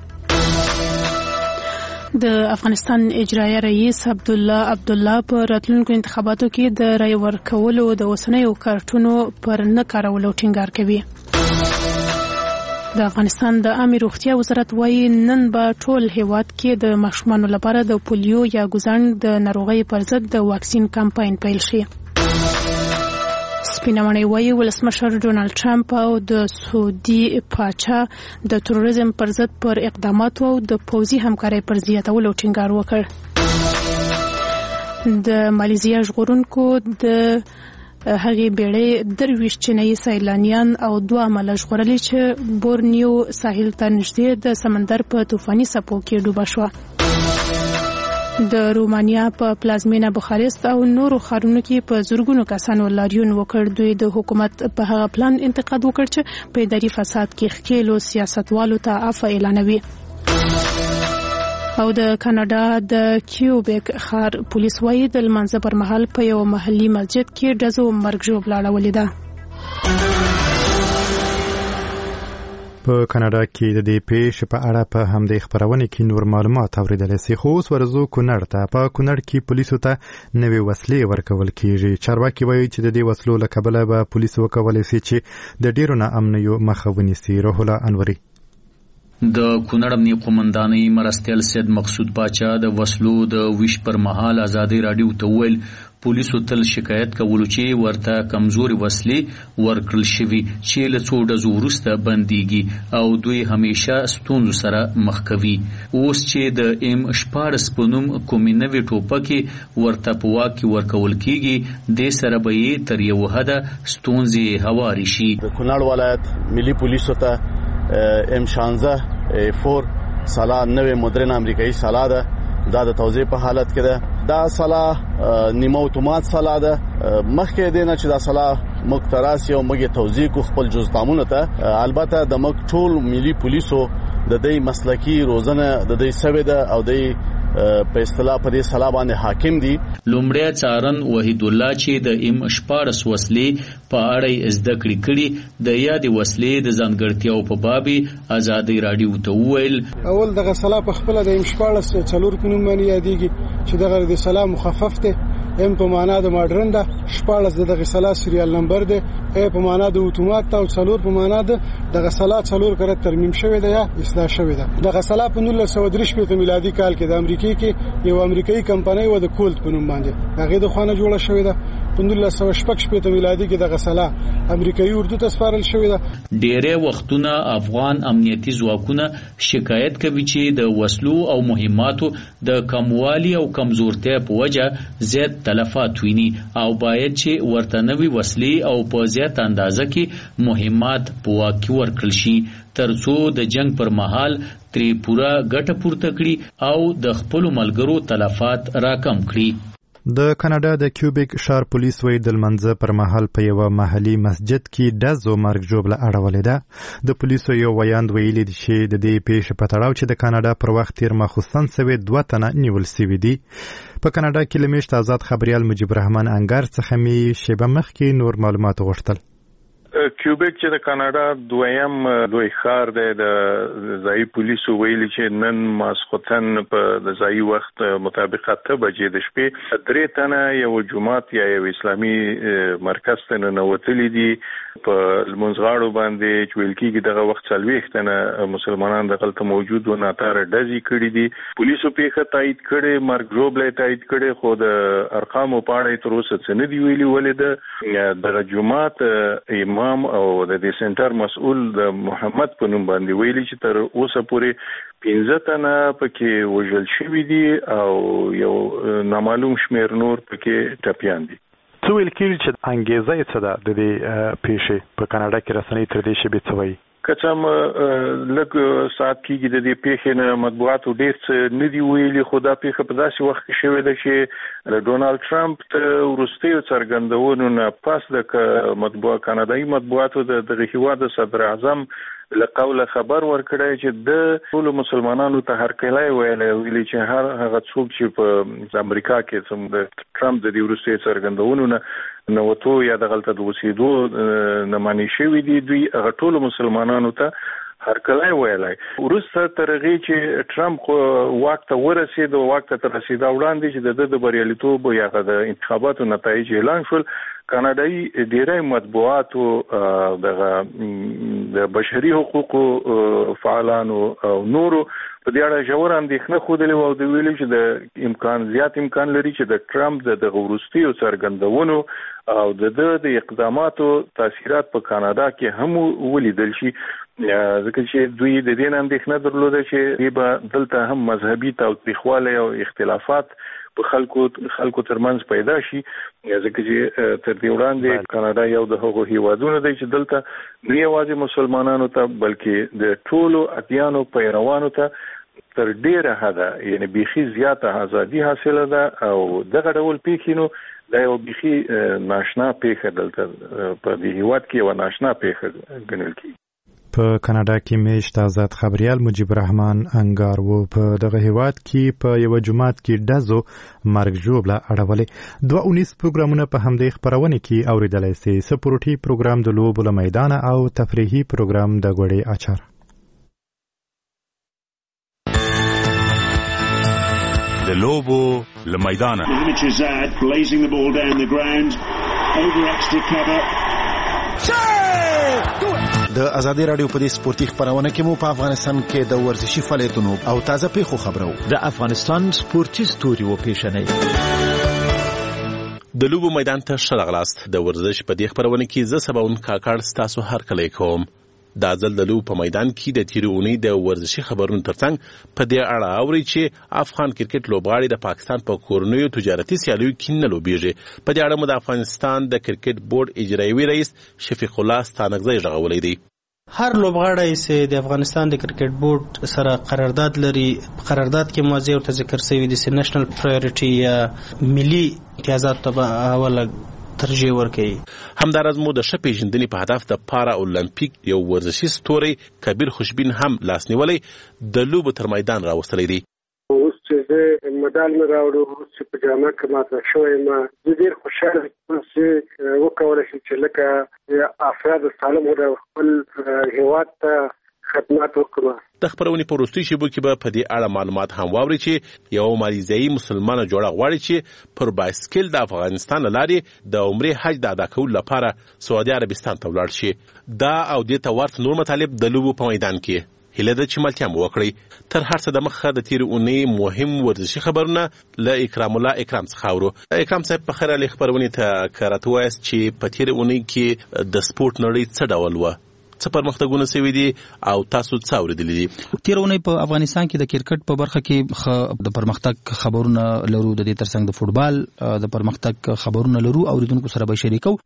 د افغانستان اجرایه رئیس عبدالله عبدالله په راتلونکو انتخاباتو کې د رای ورکولو د اوسنیو کارتونو پر نه کارولو ټینګار کوي. د افغانستان د عامه روغتیا وزارت وایي نن به ټول هیواد کې د ماشومانو لپاره د پولیو یا ګوزڼ د ناروغۍ پر ضد د واکسین کمپاین پیل شي. سپینمنۍ وایي ولسمشر ډونالډ ټرمپ او د سعودي پاچا د تروریزم پر ضد پر اقداماتو او د پوځي همکارۍ پر زیاتولو ټینګار وکړ. د مالیزیا ژغورونکو د هغې بیړۍ درویشت چینایي سیلانیان او دوه عمله ژغورلي چې بورنیو ساحل ته نږدې د سمندر په طوفاني څپو کې ډوبه شوه. د رومانیا په پلازمینه بخارست او نورو ښارونو کې په زرګونو کسانو لاریون وکړ. دوی د حکومت په هغه پلان انتقاد وکړ چې په اداري فساد کې ښکېلو سیاستوالو ته عفو اعلانوي. او د کاناډا د کیوبیک ښار پولیس وایي د لمانځه پر مهال په یو محلي مسجد کې ډزو مرګ ژوبله اړولې ده. په کاناډا کې د دې پیښې په اړه په همدې خبرونه کې نور معلومات اوریدل شي. خو اوس ورزو کونړ ته. په کونړ کې پولیسو ته نوې وسلې ورکول کیږي. چارواکي وایي چې د دې وسلو له کبله به پولیس وکولای شي چې د ډیرو ناامنیو مخه ونیسي. روح الله انوري د کونړ امنیي قومندانۍ مرستیال سید مقصود باچا د وسلو د ویش پر مهال ازادي رادیو ته ویل پولیسو تل شکایت کولو چې ورته کمزوري وسلې ورکړل شوي چې له څو ډزو وروسته بنديږي او دوی همیشه ستونزو سره مخ کوي. اوس چې د ام شپاړس په نوم کومې نوې ټوپکې ورته په واک کې ورکول کیږي د سره به یې تر یو حده ستونزې هواري شي. د کونړ ولایت ملي پولیسو ته ام شانزده فور سلا نوې مدرن امریکایي سلا ده. دا د توزیع په حالت کې ده. دا سلا نیمه اتومات سلا ده. مخکې دی نه چې دا سلا موږ تراس یو موږ توزیع کو خپل جزتامونه ته. البته د موږ ټول ملي پولیسو د دې مسلکی روزنه د دې سوي ده او د په اصطلاح په دې سلا باندې حاکم دي. لومړی څارن وحید الله چې د ام شپاړس وسلې په اړه زده کړې کړي د یادې وسلې د ځانګړتیاو په بابي ازادي رادیو ته وویل اول دغه سلا په خپل د ام شپاړس څلور په نوم باندې یادېږي چې دغه د سلا مخفف ده. ام په معنا د ماډرن ده. شپاړس دغه سلا سریال نمبر ده. ا په معنا د اتومات او څلور په معنا د دغه سلا څلور کړه ترمیم شوی ده یا اصلاح شوی ده. دغه سلا په نولس سوه درې شپېته میلادي کال کې د امریکا کې یو امریکایي کمپنۍ و د کولت په نوم باندې هغه د خوانه جوړه شوې ده. په نولس سوه شپږ شپېته میلادي کې دغه سلا امریکایي اردو ته سپارل شوې ده. ډېرې وختونه افغان امنیتي ځواکونه شکایت کوي چې د وسلو او مهماتو د کموالي او کمزورتیا په وجه زیات تلفات ویني او باید چې ورته نوي وسلې او په زیات اندازه کې مهمات په واک کې ورکړل شي ترڅو د جنگ پر مهال تری پورا ګټه پورته کړي او د خپل ملګرو تلفات راکم کړي. د کاناډا د کیوبیک ښار پولیس وایي د لمانځه پر مهال په یوه محلي مسجد کې ډزو مرګ ژوبله اړولې ده. د پولیسو یو ویاند ویلي دي چې د دې پیښې په تړاو چې د کاناډا پر وخت تیر ماخوستن سوي دوه تنه نیول سوي دي. په کاناډا کې له میاشت آزاد خبریال مجیب رحمان انګار څخه می شیبه مخکې نور معلومات غوښتل. کیوبیک چې د کاناډا دویم لوی ښار دی، د ځایي پولیسو ویلي چې نن ماسخوتن په د ځایي وخت مطابق اته بجې د شپې درې تنه یو جومات یا یو اسلامي مرکز ته ننوتلي دي. په لمونځغاړو باندې چې ویل کېږي دغه وخت څلوېښت تنه مسلمانان دغلته موجود و، ناتاره ډزې کړي دي. پولیسو پیښه تایید کړې، مرګ ژوبله یې تایید کړې، خو د ارقامو په اړه یې تر اوسه څه نه دي ویلي. ولې د دغه جومات امام او د دې سنټر مسؤل د محمد په نوم باندې ویلي چې تر اوسه پورې پنځه تنه پکې وژل شوي دي او یو نامعلوم شمېر نور پکې ټپیان دي. څه ویل کېږي چې انګېزه یې څه ده د دې پیښې په کاناډا کې رسنۍ تر دې شیبې څه وایي؟ که څه هم لږ ساعت کېږي د دې پیښې نه مطبوعاتو ډېر څه نه دي ویلي، خو دا پیښه په داسې وخت کې شوې ده چې له ډونالډ ټرمپ ته وروستیو څرګندونو نه پس د مطبوعه کاناډایي مطبوعاتو د دغه هېواد صدر اعظم له قوله خبر ورکړی چې د ټولو مسلمانانو ته هرکلی ویلی ویلي چې هر هغه څوک چې په امریکا کې د ټرمپ د دې وروستیو څرګندونو نه نوتو یا دغلته د اوسېدو نه منع شوي دي، دوی هغه ټولو مسلمانانو ته هرکلی ویلی. وروسته تر هغې چې ټرمپ واک ته ورسېد او واک ته تر رسېدا وړاندې چې د ده د بریالیتوب یا د انتخاباتو نتایج اعلان شول، کاناډایي ډېری مطبوعاتو دغه د بشري حقوقو فعالانو او نورو په دې اړه ژوره اندېښنه ښودلې وه او د ویلي چې د امکان زیات امکان لري چې د ټرمپ د دغه وروستیو څرګندونو او د ده د اقداماتو تاثیرات په کاناډا کې هم ولیدل شي، ځکه چې دوی د دې نه اندېښنه درلوده چې دوی به دلته هم مذهبي تاوتریخوالی او اختلافات په خلکو خلکو ترمنځ پیدا شي، ځکه چې تر دې وړاندې کاناډا یو د هغو هیوادونو دی چې دلته نه یوازې مسلمانانو ته بلکې د ټولو ادیانو پیروانو ته تر ډیره حده یعنی بیخي زیاته ازادي حاصله ده او دغه ډول پیښې نو دا یو بیخي ناشنا پیښه دلته په دې هیواد کې یوه ناشنا پیښه ګڼل کېږي. په کاناډا کې میشت آزاد خبریال مجیب رحمان انګار وو په دغه هیواد کې په یو جماعت کې ډزو مرګ ژوبله اړولې. دوه اونیز پروګرامونه په همدې خپرونې کې اوریدلای شئ. سپورټي پروګرام د لوبو له میدانه او تفریحي پروګرام د غوړې اچار. د لوبو له میدانه د ازادي رادیو په دې سپورتي خبرونه کې مو په افغانستان کې د ورزشي فعالیتونو او تازه پیښو خبرو د افغانستان سپورتي ستوري و پیښنې د لوبو میدان ته ښه راغلاست. د ورزش په دې خبرونه کې زه سباون کاکړ ستاسو هرکلی کوم. دا ځل د لوبو په میدان کې د تیرې اونۍ د ورزشي خبرونو ترڅنګ په دې اړه اورئ چې افغان کرکټ لوبغاړي د پاکستان په کورنیو تجارتي سیالیو کې نه لوبېږي. په دې اړه مو د افغانستان د کرکټ بورډ اجرایوي رئیس شفیق الله ستانکزی غوښتلی دی. هر لوبغاړی چې د افغانستان د کرکټ بورډ سره قرارداد لري، قرارداد کې موضوع ورته ذکر شوی دی چې نېشنل پرایورټي یا ملي امتیازات ته اوله ترجیح ورکوي. همداراز مو د ښه پیژندنې په هدف د پارا اولمپیک یو ورزشي ستوری کبیر خوشبین هم لاس نیولی د لوبو تر میدان راوستلی دی. اوس چې زه مډال مې راوړو، اوس چې په جامه کې ماته شوی یم، زه ډېر خوشحاله یم چې وکولی شم چې لکه افراد سالم او خپل هېواد ته خدمات وکړم. د خبرونې په وروستیو شیبو کې به په دې اړه معلومات هم واورئ چې یو مالیزیایي مسلمانه جوړه غواړي چې پر بایسکل د افغانستان له لارې د عمرې حج د ادا کولو لپاره سعودي عربستان ته ولاړ شي. دا او دې ته ورته نور مطالب د لوبو په میدان کې هیله ده چې ملتیا مو وکړئ. تر هر څه د مخه د تیرې اونۍ مهم ورزشي خبرونه له اکرام الله اکرام څخه اورو. اکرام صاحب په خیر علي خبرونې ته که راته ووایاست چې په تیرې اونۍ کې د سپورټ نړۍ څه ډول وه، څه پرمختګونه شوي دي او تاسو څه اورېدلي دي؟ تېره اونۍ په افغانستان کې د کرکټ په برخه کې ښه د پرمختګ خبرونه لرو، د دې ترڅنګ د فوټبال د پرمختګ خبرونه لرو، اوریدونکو سره به شریکو.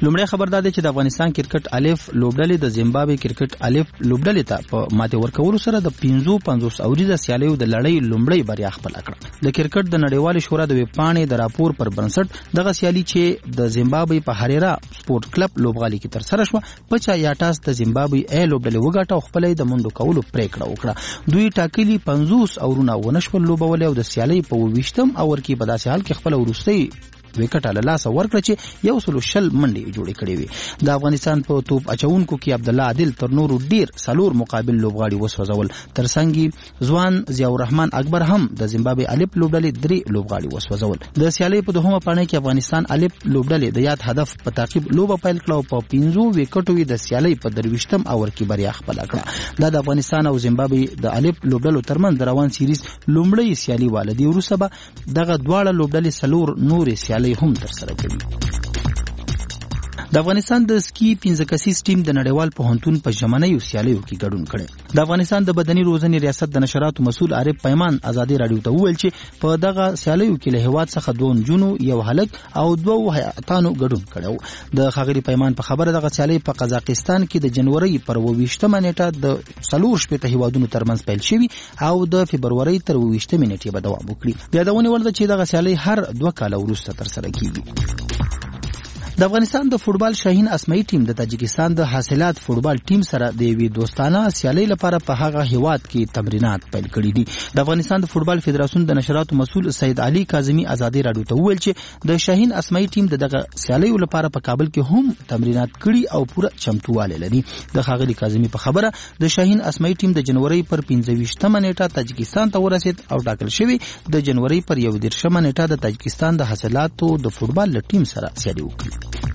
لومړی خبر دا دی چې د افغانستان کرکټ الف لوبډلې د زیمبابوې کرکټ الف لوبډلې ته په ماته ورکولو سره د پنځه پنځوس اوریزه سیالیو د لړۍ لومړی بریا خپل کړه. د کرکټ د نړیوال شورا د ویبپاڼې د راپور پر بنسټ دغه سیالي چې د زیمبابوې په هریرا سپورت کلب لوبغالي کې تر سره شوه په چا یاټاس د زیمبابوې ای لوبډلې وګټه او خپل د منډو کولو پریکړه وکړه. دوی ټاکلي پنځوس اورونه ونشول لوبول او د سیالي په ویشتم اور کې په داسې حال کې خپل ورستۍ وکټ له لاس ورکړه چې یو سلو شل منډې جوړې کړې وي. د افغانستان په توپ اچونکو کې عبد الله عادل تر نورو ډیر سلور مقابل لوبغاړي وسوځول. ترڅنګ ځوان ضیاء الرحمن اکبر هم د زیمبابوې الف لوبډلې درې لوبغاړي وسوځول. د سیالي په دوهمه پاڼه کې افغانستان الف لوبډلې د یاد هدف په تعقیب لوبه پیل کړه او په پنځو وکټو د سیالي په درويشتم اور کې بریا خپل کړه. دا د افغانستان او زیمبابوې د الف لوبډلو ترمنځ د روان سیریز لومړی سیالي والدي وروسته دغه دواړه لوبډلې سلور نورې سیالي هم تر سره کوي. د افغانستان د سکی پنځه کسیز ټیم د نړیوال پوهنتون په ژمنیو سیالیو کې ګډون کړي. د افغانستان د بدني روزنې ریاست د نشراتو مسؤل عارف پیمان ازادي رادیو ته وویل چې په دغه سیالیو کې له هیواد څخه دوه نجونو یو هلک او دوه هیاتانو ګډون کړي. د خاغلی پیمان په خبره دغه سیالي په قزاقستان کې د جنوري پر اوویشتمه نیټه د څلور شپېته هیوادونو ترمنځ پیل شوي او د فبروري تر اوویشتمې نیټې به دوام وکړي. د یادونې وړ ده چې دغه سیالي هر دوه کاله وروسته تر سره کیږي. د افغانستان د فوټبال شاهین اسماعي ټیم د تاجکستان د حاصلات فوټبال ټیم سره د یوې دوستانه سیالۍ لپاره په هغه هیواد کې تمرینات پیل کړي دي. د افغانستان د فوټبال فدراسیون د نشراتو مسؤل سید علي کاظمي ازادي رادیو ته وویل چې د شاهین اسماعي ټیم دغه سیالیو لپاره په کابل کې هم تمرینات کړي او پوره چمتووالی لري. د خاغلی کاظمي په خبره د شاهین اسماعي ټیم د جنوري پر پنځه ویشتمه نیټه تاجکستان ته ورسید او ټاکل شوی د جنوري پر یو دېرشمه نیټه د تاجکستان د حاصلاتو د فوټبال له ټیم سره سیالي وکړي.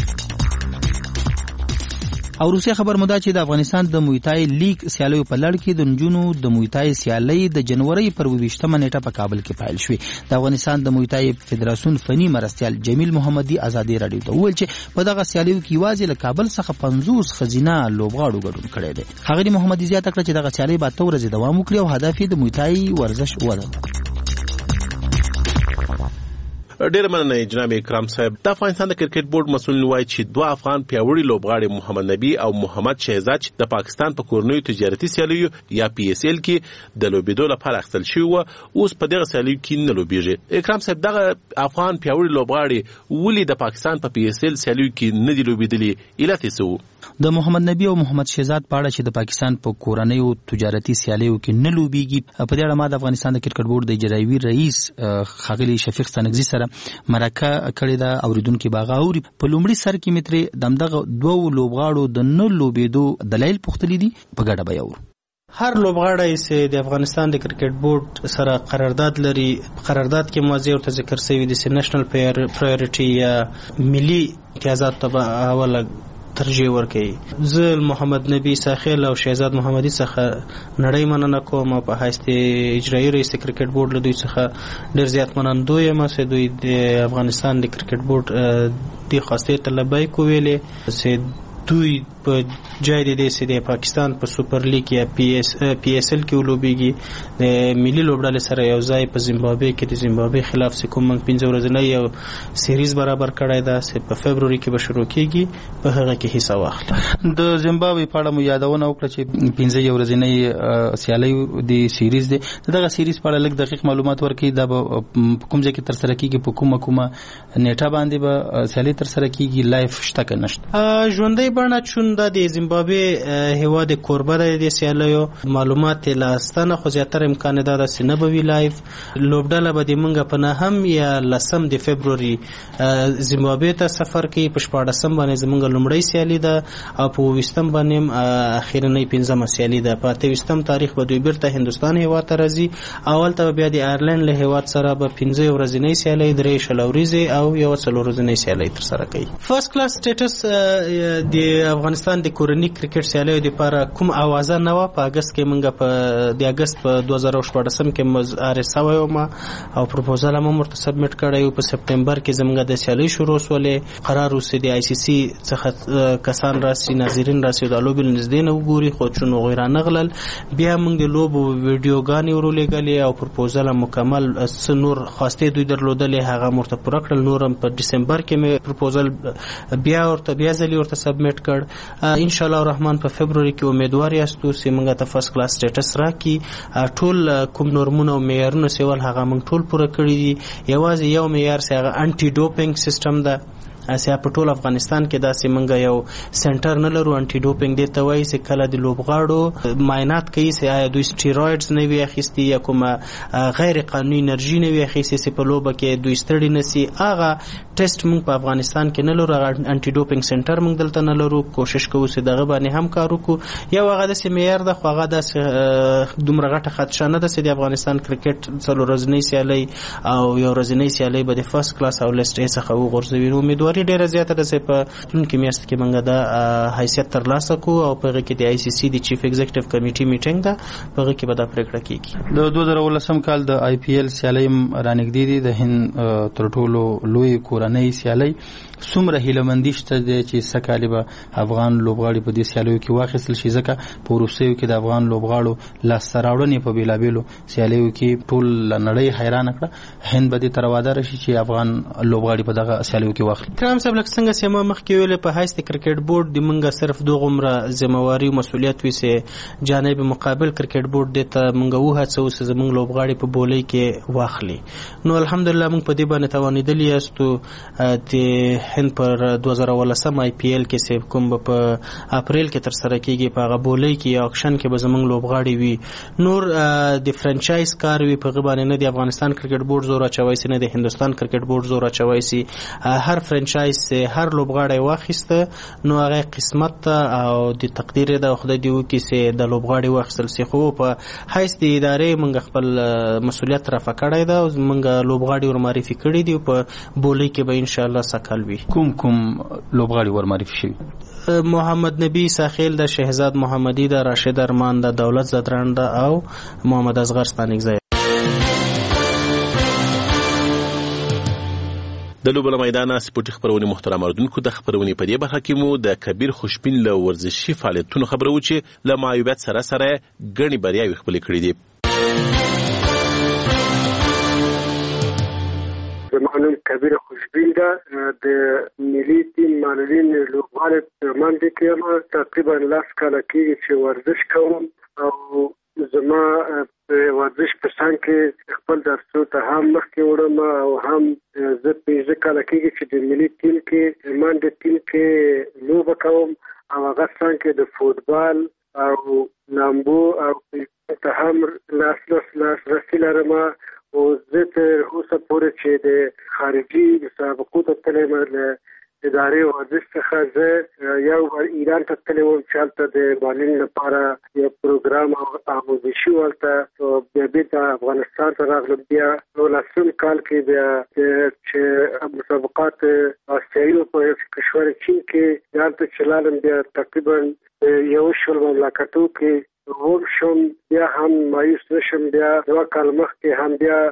او روسیا خبر مدا چې د افغانستان د مویتای لیگ سیالیو په لړ کې د نجونو د مویتای سیالي د جنوري پر ویشتمه نیټه په کابل کې پیل شوې. د افغانستان د مویتای فدراسیون فني مرستیال جمیل محمدي ازادي رادیو ته وویل چې په دغه سیالیو کې یوازې له کابل څخه پنځوس خزینه لوبغاړو ګډون کړی دی. هغه محمدي زیاته کړه چې دغه سیالي به اته ورځې دوام وکړي او هدف یې د مویتای ورزش وده. ډیر مننه جناب اکرام صاحب. د افغانستان د کرکټ بورډ مسؤل وایي چې دوه افغان پیاوړي لوبغاړي محمد نبی او محمد شهزاد د پاکستان په کورنیو تجارتي سیالیو یا پی اس ال کې د لوبېدو لپاره اخیستل شوي وو اوس په دغه سیالیو کې نه لوبېږي. اکرام صاحب دغه افغان پیاوړي لوبغاړي ولې د پاکستان په پی اس ال سیالیو کې نه دي لوبېدلي؟ علت یې څه و؟ د محمد نبی او محمد شهزاد په اړه چې د پاکستان په کورنیو تجارتي سیالیو کې نه لوبېږي په دې اړه ما د افغانستان د کرکټ بورډ د اجرایوي رئیس خاغلی شفیق ستانکزي سره مرکه کړې ده. اوریدونکو باغ اوري په لومړي سر کې مترې دمدغه دوه لوبغاړو د نه لوبېدو دلایل پوښتلي دي په ګډه به یو. هر لوبغاړی چې د افغانستان د کرکټ بورډ سره قرارداد لري قرارداد کې موضوع ورته ذکر شوی دي چې نېشنل پرایورټي یا ملي امتیازات ته اوله ترجیح ورکړي. زه محمد نبی ساخیل او شهزاد محمدي څخه نړۍ مننه کوم په حیث اجرایي رئیس کرکټ بورډ له دوی څخه ډیر زیات منندوی یم چې دوی د افغانستان د کرکټ بورډ د خاصیت طلبای کویلې چې دوی په جای د دې د پاکستان په سوپر لیګ یا پی اس پی اس ال کې ولوبېږي د ملي لوبډلې سره یو ځای په زیمبابوې کې د زیمبابوې خلاف چې کوم پنځه ورځې یو سیریز برابر کړی دا چې په فبروري کې به شروع کیږي په هغه کې حصہ واخلي. د زیمبابوې په اړه مو یادونه وکړه چې پنځه ورځې سیالي د سیریز دی. دغه سیریز په اړه لږ دقیق معلومات ورکړي دا کوم ځای کې تر سره کیږي په کومه کومه نیټه باندې به سیالي تر سره کیږي لایف شته که نشته؟ ژوندۍ بڼه چون دا د زیمبابوې هیواد کوربه دی د سیالیو معلومات لاستانه خو زیاتره امکان ده چې نه به وي لایف. لوبډله به د منګه په نهم یا لسم د فبروري زیمبابوې ته سفر کوي. په شپاړسم باندې زمونږ لومړی سیالي ده او په اوویشتم باندې اخیرنۍ پنځمه سیالي ده. په اته ویشتم تاریخ به دوی بیرته هندوستان هیواد ته راځي. اول ته بیا د آیرلند له هیواد سره به پنځه ورځنۍ سیالي درې شل ورځې او یو څلور ورځنۍ سیالي تر سره کوي. فرست کلاس سټیټس د د افغانستان د کورنی کرکټ سیالیو لپاره کوم اوازه نه و. په اگست کې موږ په د اگست په دوه زره شپږ کې مزار سوي ما او پروپوزال هم مرته سبمیټ کړی. په سپتمبر کې زموږ د سیالي شروع سولې قرار وسه د آی سی سی څخه کسان راسي ناظرین راسي د لوبل نږدې نه وګوري خو چونو غیر نغلل. بیا موږ د لوبو ویډیوګانې ورولېګلې او پروپوزال مکمل سنور خواسته دوی درلودلې هغه مرته پوره کړل. نورم په ډسمبر کې مې پروپوزال بیا ورته بیا ځلې ورته سبمیټ کړ. ان شاء الله الرحمن په فبروري کې امیدوار یاستو چې موږ ته فرست کلاس سټیټس راکړي. ټول کوم نورمونه او معیارونه سیول هغه موږ ټول پوره کړی دي. یوازې یو معیار چې هغه انټي ډوپینګ سیستم ده. اسیا په ټول افغانستان کې داسې منګه یو سنټر نه لرو. انټي ډوپینګ دی ته وایي چې کله د لوبغاړو معاینات کوي چې آیا دوی سټیرویډز نه وي اخیستي یا کومه غیر قانوني انرژي نه وي اخیستي چې په لوبه کې دوی ستړي نسی. هغه ټیسټ موږ په افغانستان کې نه لرو. هغه انټي ډوپینګ سنټر موږ دلته نه لرو. کوشش کوو چې دغه باندې هم کار وکړو. یو هغه د معیار د خو هغه د دومره غټه خدشه نه ده چې د افغانستان کرکټ څلور ورځنی سیالي او یو ورځنی سیالي به د فرست کلاس او لیست ای څخه وغورځوي. امیدوار ډیره زیاته ده چې په تلونکي میاشت کې موږ د حیثیت ترلاسه کوو او په هغه کې د آی سی سی د چیف ایگزیکټیو کمیټي میټینګ ده. په هغه کې به دا پریکړه کیږي. د دوه زره ولسم کال د آی پی ایل سیالي رانګدي دي. د هند تر ټولو لوی کورنۍ سیالي څومره هیلمندي شته چې سکهاله به افغان لوبغاړي په دې سیالیو کې واخیستل شي. ځکه په روسیو کې د افغان لوبغاړو لاس سراوړنې په بیلابیلو سیالیو کې ټول نړۍ حیران کړه. هند به دې تروادار شي چې افغان لوبغاړي په دغه سیالیو کې واخلي. کرام صاحب لکه څنګه چې ما مخکې ویل په هایست کرکټ بورډ د منګه صرف دوه عمره ذمہواری او مسؤلیت وي چې جانب مقابل کرکټ بورډ د ته منګه وه څو چې زمونږ لوبغاړي په بولۍ کې واخلي. نو الحمدلله موږ په دې باندې توانیدلی یاستو. د هند پر دوه زره ولسم آی پی ایل کې چې کوم په اپریل کې تر سره کیږي په هغه بولۍ کې یا اکشن کې به زمونږ لوبغاړي وي. نور د فرانچایز کار وي په غبانې نه د افغانستان کرکټ بورډ زور اچوي سي نه د هندستان کرکټ بورډ زور اچوي سي. هر فرانچایز هر لوبغاړی واخیسته نو هغه قسمت او د تقدیر د خدای دی وکي چې د لوبغاړي واخیستل سي. خو په هیڅ د ادارې موږ خپل مسؤلیت را فکړای دا موږ لوبغاړي ور معرفي کړی دی. په بولۍ کې به ان شاء الله سکل وي. کوم کوم لوبغاړي ور معرفي شي؟ محمد نبی ساخیل د شهزاد محمدی د راشد ارمان د دولت زدران د او محمد اصغر ستانګزی. د لوبله میدان سپورتي خبرونه محترم اردوونکو د خبرونه په دې برخه کې مو د کبیر خوشبین له ورزشي فعالیتونو خبرو چې له معیوبیت سره سره غني بریاوي خپل کړې دي. زمانم کبیر خوشبین ده د ملي ټیم معلولین لوبغاړي باندې کې تقریبا لاس کاله کې چې ورزش کوم او زما ورزش په سان کې خپل درسو ته هم مخکې وړم او هم زه پنځه کاله کېږي چې د ملي ټیم کې منډه ټیم کې لوبه کوم او هغه څنګه کې د فوټبال او لامبو او ته هم لاس لاس لاس رسي لرم او زه تر اوسه پورې چې د خارجي مسابقو ته تللی م ادارې ورزش څخه زه یو ایران ته تللی وم چې هلته د بالینګ لپاره یو پروګرام آموزشي و. هلته بیا بېرته افغانستان ته راغلم. بیا نولسم کال کې بیا چې مسابقات آسیایي په کشور چین کې هلته چې لاړم بیا تقریبا یو شل مملکتو کې وم شم. بیا هم مایوس نشم. بیا دوه کال مخکې هم بیا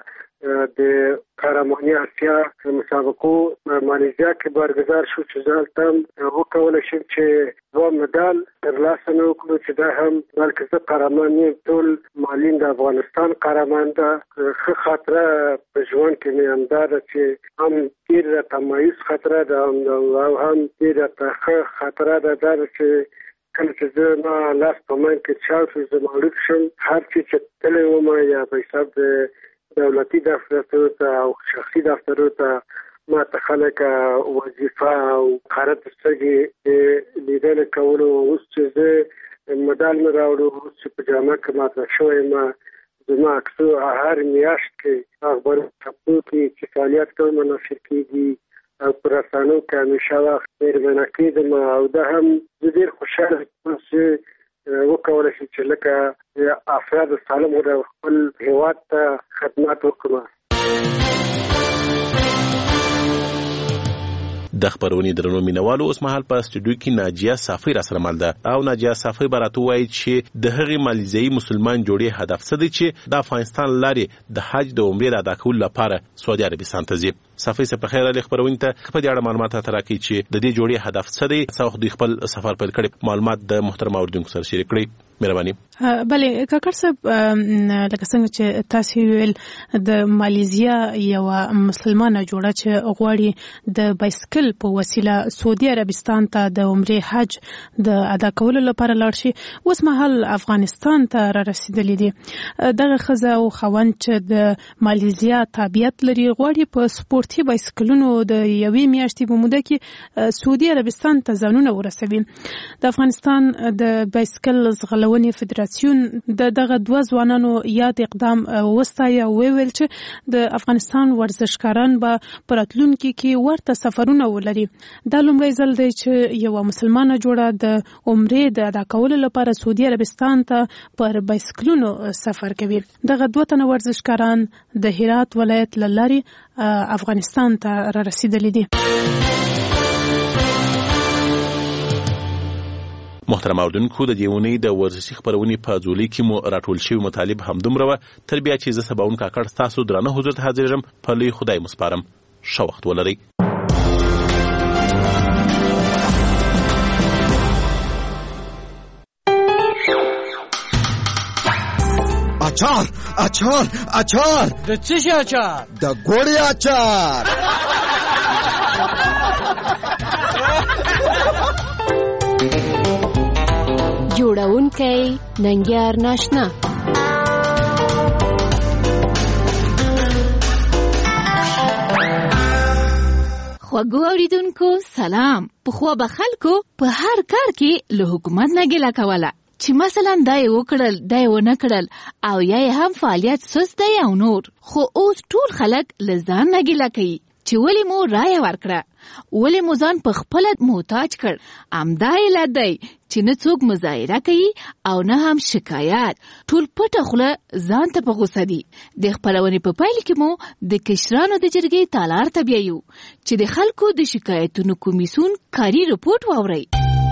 د قهرماني اسیا مسابقو مالیزیا کې برگزار شو چې زه هلته وکولی شم چې دوه مډال ترلاسه نه وکړو چې دا هم بلکې زه قهرمان یم. ټول مالین د افغانستان قهرمان ده. ښه خاطره په ژوند کې مې همدا ده چې هم ډېر راته مایوس خاطره ده او هم ډېر راته ښه خاطره ده دا ده چې کله چې زه ما لاس په من کې چاو شو زه معلوم شم هر څه چې تللی وم یا په حساب د دولتي دفترونو ته او شخصي دفترونو ته ما ته خلک وظیفه او خارت سترګې لیدل کولو. اوس چې زه مډال مې راوړو اوس چې په جامه کې ماته شوی ما زما عکسو هر میاشت کې اخبارو چاپو کې چې فعالیت کوم نشر کېږي او په رسانو کې همیشه وخت مېرمنه کېدم او دا هم زه ډېر خوشحاله یم چې وکولی شي چې لکه افراد سالم د خپل هیواد ته خدمات وکړم. د خبرونې درنو مینوالو اوس مهال په استودیو کې ناجیه صافی را سره مل ده او ناجیه صافی براته وایي چې د هغې مالیزیایي مسلمان جوړې هدف څه دی چې د افغانستان لارې د حج د عمرې د ادا کولو لپاره سعودي عربستان ته ځي. صافی صاحب په خیر علي خبرونې ته په دې اړه معلومات راته راکړي چې د دې جوړې هدف څه دی، څه وخت دوی خپل سفر پیل کړی، معلومات د محترم اوریدونکو سره شریک کړئ. مهرباني. بله کاکړ صاحب لکه څنګه چې تاسو ویل د مالیزیا یو مسلمانه جوړه چې غواړي د بایسکل په وسیله سعودي عربستان ته د عمرې حج د ادا کولو لپاره لاړ شي، اوس مهال افغانستان ته را رسیدلې دي. دغه ښځه او خاوند چې د مالیزیا تابعیت لري غواړي په سپورتي بایسکلونو د یوې میاشتې په موده کې سعودي عربستان ته ځانونه ورسوي. د افغانستان د بایسکل ځغلونې فدراسیون د دغه دوه ځوانانو یاد اقدام وستایه او ویل چې د افغانستان ورزشکاران به په راتلونکي کې ورته سفرونه ولري. دا لومړی ځل دی چې یوه مسلمانه جوړه د عمرې د ادا کولو لپاره سعودي عربستان ته پر بایسکلونو سفر کوي. دغه دوه تنه ورزشکاران د هرات ولایت له لارې افغانستان ته را رسیدلي دي. محترم اوریدونکو، د دې اونۍ د ورزشي خبرونې په ځولۍ کې مو راټول شوي مطالب همدومره وه. تر بیا چې زه سباوون کاکړ ستاسو درانه حضور ته حاضرېږم، په لوی خدای مو سپارم. ښه وخت ولرئ. اچار اچار اچار د څه شي اچار؟ د ګوړې اچار. جوړونکی ننګیار ناشنا. خوږو اوریدونکو سلام. پخوا به خلکو په هر کار کې له حکومت نه ګیله کوله چې مثلا دا یې وکړل دا یې ونه کړل او یا یې هم فعالیت سست دی او نور. خو اوس ټول خلک له ځان نه ګیله کوي چې ولې مو رایه ورکړه، ولې مو ځان په خپله محتاج کړ. همدا علت دی چې نه څوک مظاهره کوي او نه هم شکایت. ټول پټه خوله ځان ته په غوسه دي. د خپرونې په پیل کې مو د کشرانو د جرګې تالار ته بیایو چې د خلکو د شکایتونو کمیسیون کاري رپورټ واورئ.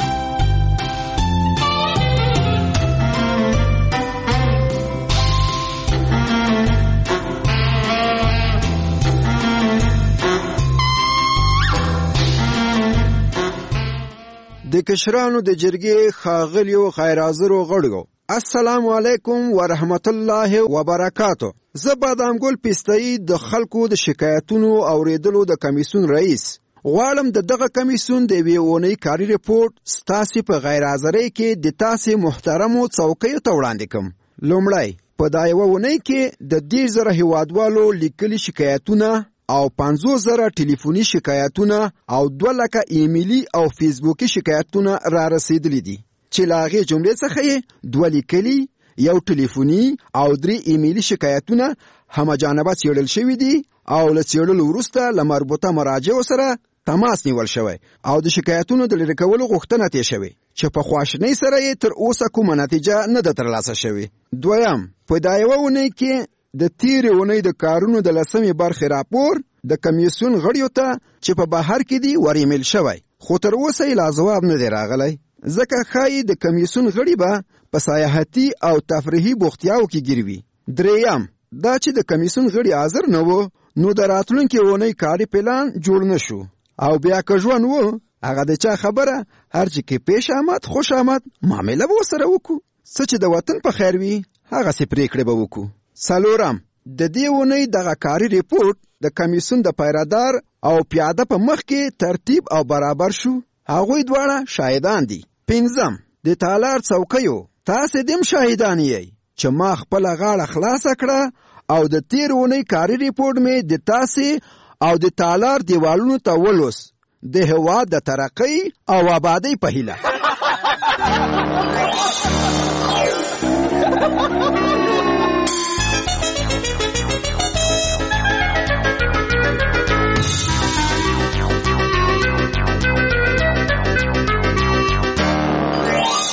د کشرانو د جرګې ښاغلیو غیر حاضرو غړو، السلام علیکم ورحمت الله وبرکاتو. زه بادام ګل پیستایی د خلکو د شکایتونو اوریدلو د کمیسیون رئیس غواړم د دغه کمیسیون د یوې اونۍ کاري رپورټ ستاسې په غیر حاضرۍ کې د تاسې محترمو څوکیو ته وړاندې کړم. لومړی په دا یوه اونۍ کې د دېرش زره هیوادوالو لیکلي شکایتونه او پنځوس زره ټلیفوني شکایتونه او دوه لکه ایمیلي او فیسبوکي شکایتونه را رسیدلي دي چې له هغې جملې څخه یې دوه لیکلي، یو ټلیفوني او درې ایمیلي شکایتونه همجانبه څېړل شوي دي او له څېړلو وروسته له مربوطه مراجعو سره تماس نیول شوی او د شکایتونو د لرې کولو غوښتنه ترې شوې چې په خواشینۍ سره یې تر اوسه کومه نتیجه نه ده ترلاسه شوې. دویم، په دا یوه اونۍ کې د تیرې اونۍ د کارونو د لسمې برخې راپور د کمیسیون غړیو ته چې په بهر کې دی ور ایمیل شوی، خو تر اوسه یې لا ځواب نه دی راغلی. ځکه ښایي د کمیسیون غړي به په سیاحتي او تفریحي بوختیاو کې ګیر وي. دریم، دا چې د کمیسیون غړي حاضر نه وو نو د راتلونکې اونۍ کاري پلان جوړ نه شو او بیا که ژوند وو هغه د چا خبره، هر چې کې پیش آمد خوش آمد معامله به ورسره وکړو. څه چې د وطن په خیر وي هغسې پرېکړې به وکړو. څلورم، د دې اونۍ دغه کاري ریپورټ د کمیسیون د پیرادار او پیاده په مخ کې ترتیب او برابر شو. هغوی دواړه شاهدان دي. پنځم، د تالار څوکیو، تاسې دیم شاهدان یې چې ما خپله غاړه خلاصه کړه او د تیر اونۍ کاري ریپورټ مې د تاسې او د تالار دیوالونو ته ولوس د هېواد د ترقۍ او آبادۍ په هیله.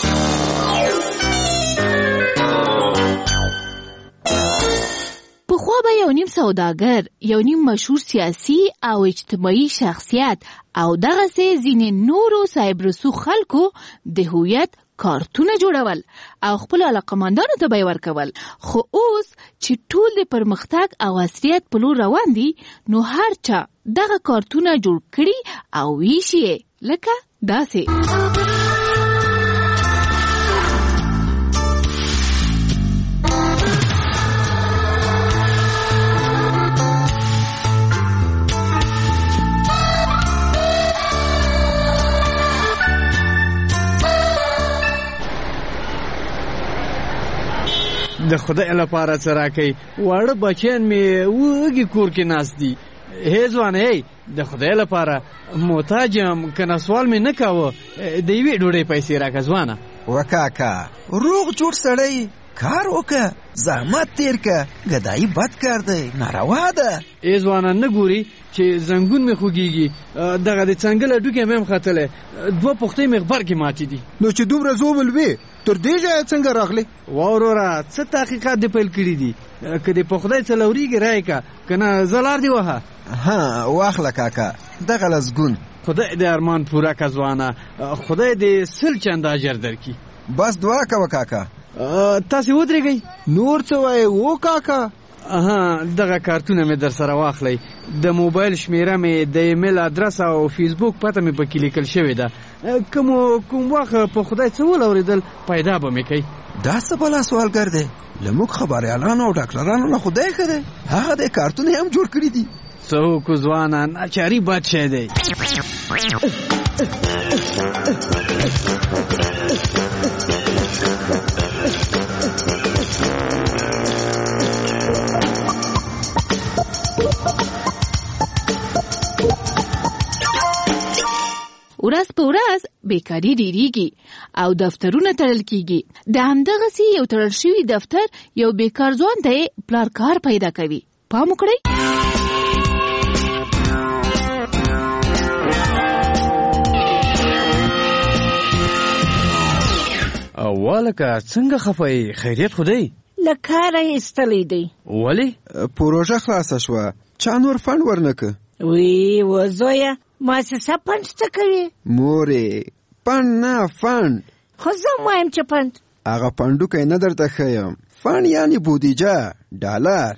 پخوا پخوا به یو نیم سوداګر، یو نیم مشهور سیاسي او اجتماعي شخصیت او دغسې ځینې نورو صاحب رسوخ خلکو د هویت کارتونه جوړول او خپل علاقمندانو ته به یې ورکول. خو اوس چې ټول د پرمختګ او عصریت په لور روان دي، نو هر چا دغه کارتونه جوړ کړي او ویشي یې لکه داسې. د خدای لپاره څه راکئ، واړه بچیان مې وږي کور کې ناست دي. هی ځوانه، هی د خدای لپاره محتاج یم، که نه سوال مې نه کاوه د یوې ډوډۍ پیسې راکړه ځوانه. وکاکا روغ جوړ سړی، کار وکړه، زحمت تیر کړه، ګدایي بد کار دی، ناروا ده. ای ځوانه نه ګوري چې زنګون مې خوږېږي، دغه د څنګل هډوکی مې هم ختلی، دوه پښتۍ مې غبر کې ماتې دي. نو چې دومره زوبل وې تر دې ځایه څنګه راغلی؟ وا وروره څه تحقیقات دې پیل کړي دي، که دې په خدای څه لورېږي رایې که که نه زه لار دې وهه. ها واخله کاکا دغه لسګون. خدای دې ارمان پوره که ځوانه، خدای دې سل چنده اجر درکړي. بس دعا کوه کاکا. تاسې ودرېږئ. نور څه وایې و کاکا؟ اها دغه کارتونه مې در سره واخلئ، د موبایل شمیره مې، د ایمیل ادرس او فیسبوک پته مې پکې لیکل شوې ده، کوم کوم وخت په خدای څه ولورېدل پیدا به مې کوي. دا څه بلا سوالګر دی، له موږ خبریالانو او ډاکټرانو نه خدای ښه دی، هغه د کارتونه هم جوړ کړي دي. څه وکړو ځوانه، ناچاري بد شی دی. ورځ په ورځ بیکاري ډیریږي او دفترونه تړل کیږي. د همدغسې یو تړل شوي دفتر یو بیکار ځوان ته پلار کار پیدا کوي. پام وکړئ. والکه څنګه خفه یې؟ خیریت خو دی؟ له کاره ایستلی دی. ولې؟ پروژه خلاصه شوه، چا نور فنډ ورنکه. وی و زویه مؤسسه فنډ څه کوي؟ مورې فنډ نه فنډ. خو زه وایم چې فنډ. هغه فنډوکی نه درته ښیم، فنډ یعنې بودیجه، ډالر.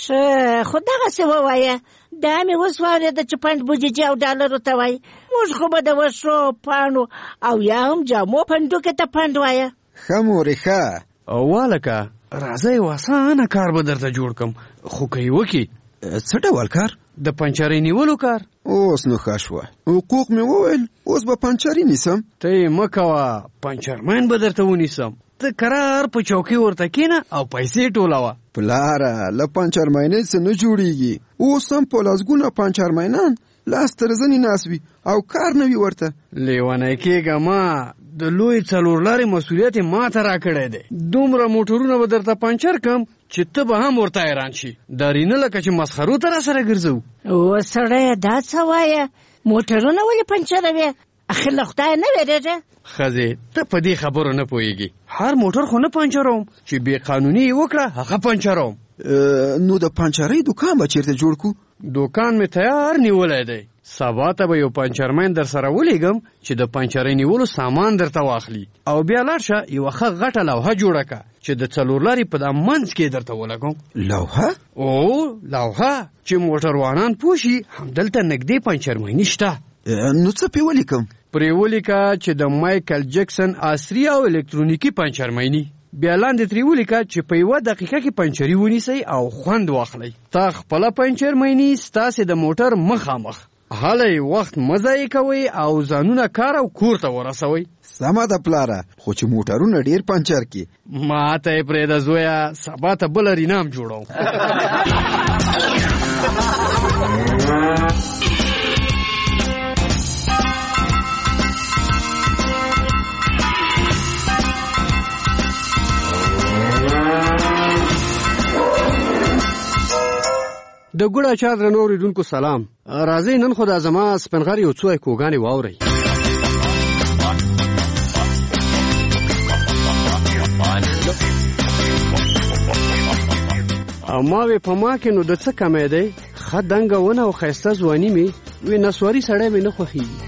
ښه خو دغسې ووایه، دا مې اوس واورېده چې فنډ بودیجه او ډالرو ته وایي، موږ خو به د وښو پاڼو او یا هم جامو فنډوکې ته فنډ وایه. ښه مورې ښه. والکه راځه یو اسانه کار به درته جوړ کړم، خو که یې وکړي. څه ډول کار؟ د پنچرۍ نیولو کار. اوس نو ښه شوه، حقوق مې وویل، اوس به پنچري نیسم. ته یې مه کوه، پنچرمین به درته ونیسم، ته کرار په چوکۍ ورته کېنه او پیسې ټولوه. پلاره له پنچرمینۍ څه نه جوړېږي، اوس هم په لسګونه پنچرمینان لاس تر زنې ناست وي او کار نه وي ورته. لیونی کېږه ما، د لوی څلور لارې مسؤلیت یې ما ته راکړی دی. دومره موټرونه به درته پنچر کم چې ته به هم ورته حیران شي، داري نه لکه چې مسخرو ته را سره ګرځو. او سړیه دا څه وایه، موټرونه ولې پنچروې؟ اخر له خدایه نه وېرېږې؟ ښځې ته په دې خبرو نه پوهېږي، هر موټر خو نه پنچروم، چې بې قانوني یې وکړه هغه پنچروم. نو د پنچرۍ دوکان به چیرته جوړ کړو؟ دوکان مې تیار نیولی دی، سبا ته به یو پنچرمین در سره ولیږم چې د پنچرۍ نیولو سامان درته واخلي، او بیا لاړ شه یوه ښه غټه لوحه جوړه کړه چې د څلور لارې په دا منځ کې درته ولګوم. لوحه؟ او لوحه چې موټروانان پوه شي همدلته نږدې پنچرمیني شته. نو څه پرې ولیکم؟ پرې ولیکه چې د مایکل جکسن عصري او الکترونیکي پنچرمیني، بیا لاندې ترې ولیکه چې په یوه دقیقه کې پنچري ونیسئ او خوند واخلئ. تا خپله پنچرمیني ستاسې د موټر مخامخ، هلی وخت مه ضایع کوئ او ځانونه کار او کور ته ورسوئ. سمه ده پلاره، خو چې موټرونه ډېر پنچر کړي. ما ته یې پرېږده زویه، سبا ته بله رینام جوړوم. د ګوړه اچار درنو اورېدونکو سلام. راځئ نن خو دا زما سپنغر یو څو ایکوګانې واورئ. او ما وی په ما کې نو د څه کمې دی ښه دنګه ونه او ښایسته ځواني مې وی نسواري سړی مې نه خوښېږي.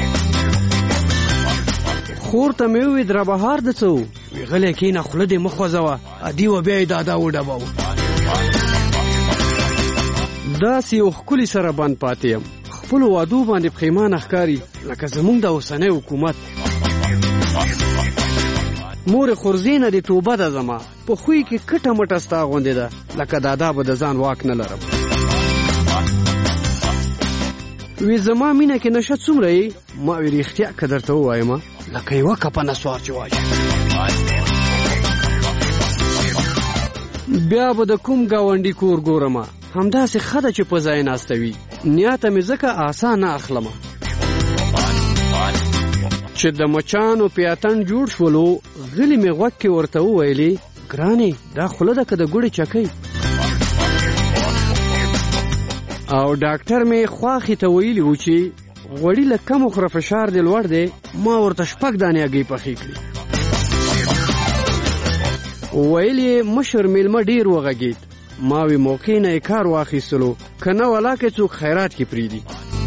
خور ته مې ووی دربهار د څه و وی غلی کښېنه خوله دې مه خوځوه ادي و بیا یې دادا وډبوه. داسې یو ښکلي سره بند پاتې یم خپلو وعدو باندې پښیمانه ښکاري لکه زموږ د اوسنی حکومت. مور خورزینه دې توبه ده زما په خوی کې کټه مټه ستا غوندې ده لکه دادا به د ځان واک نه لرم. وی زما مینه کې نشه څومره یې ما وی رښتیا که درته ووایم لکه یوه کپه نسوار چې وایي. بیا به د کوم ګاونډي کور ګورمه همداسې ښه ده چې په ځای ناسته وي نیاته مې ځکه آسان نه اخلمه چې د مچانو پیاتن جوړ شولو غلی مې غوږ کې ورته وویلې ګرانې دا خوله ده که د ګوړې چکۍ. او ډاکټر مې خواښې ته ویلي و چې غوړي له کم وخوره فشار دې لوړ دی ما ورته شپږ دانې هګۍ پخې کړي. ویل یې مشر میلمه ډېر وغږېد ما وی موقع نه یې کار واخیستلو که نه ولاکې څوک خیرات کې پرېږدي.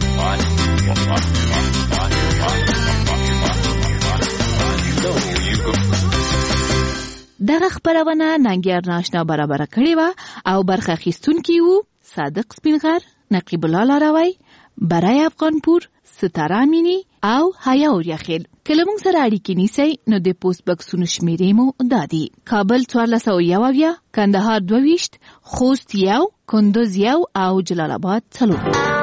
دغه خپرونه ننګیار ناشنا برابره کړې وه او برخه اخیستونکي وو صادق سپینغر، نقیب الله لاروی، برای افغانپور، ستاره امینی او حیا اوریاخیل. که له موږ سره اړیکې نیسئ نو د پوسټ بکسونو شمیرې مو دا دي: کابل څوارلس سوه یو اویا، کندهار دوه ویشت، خوست یو، کندوز یو او جلال آباد څلور.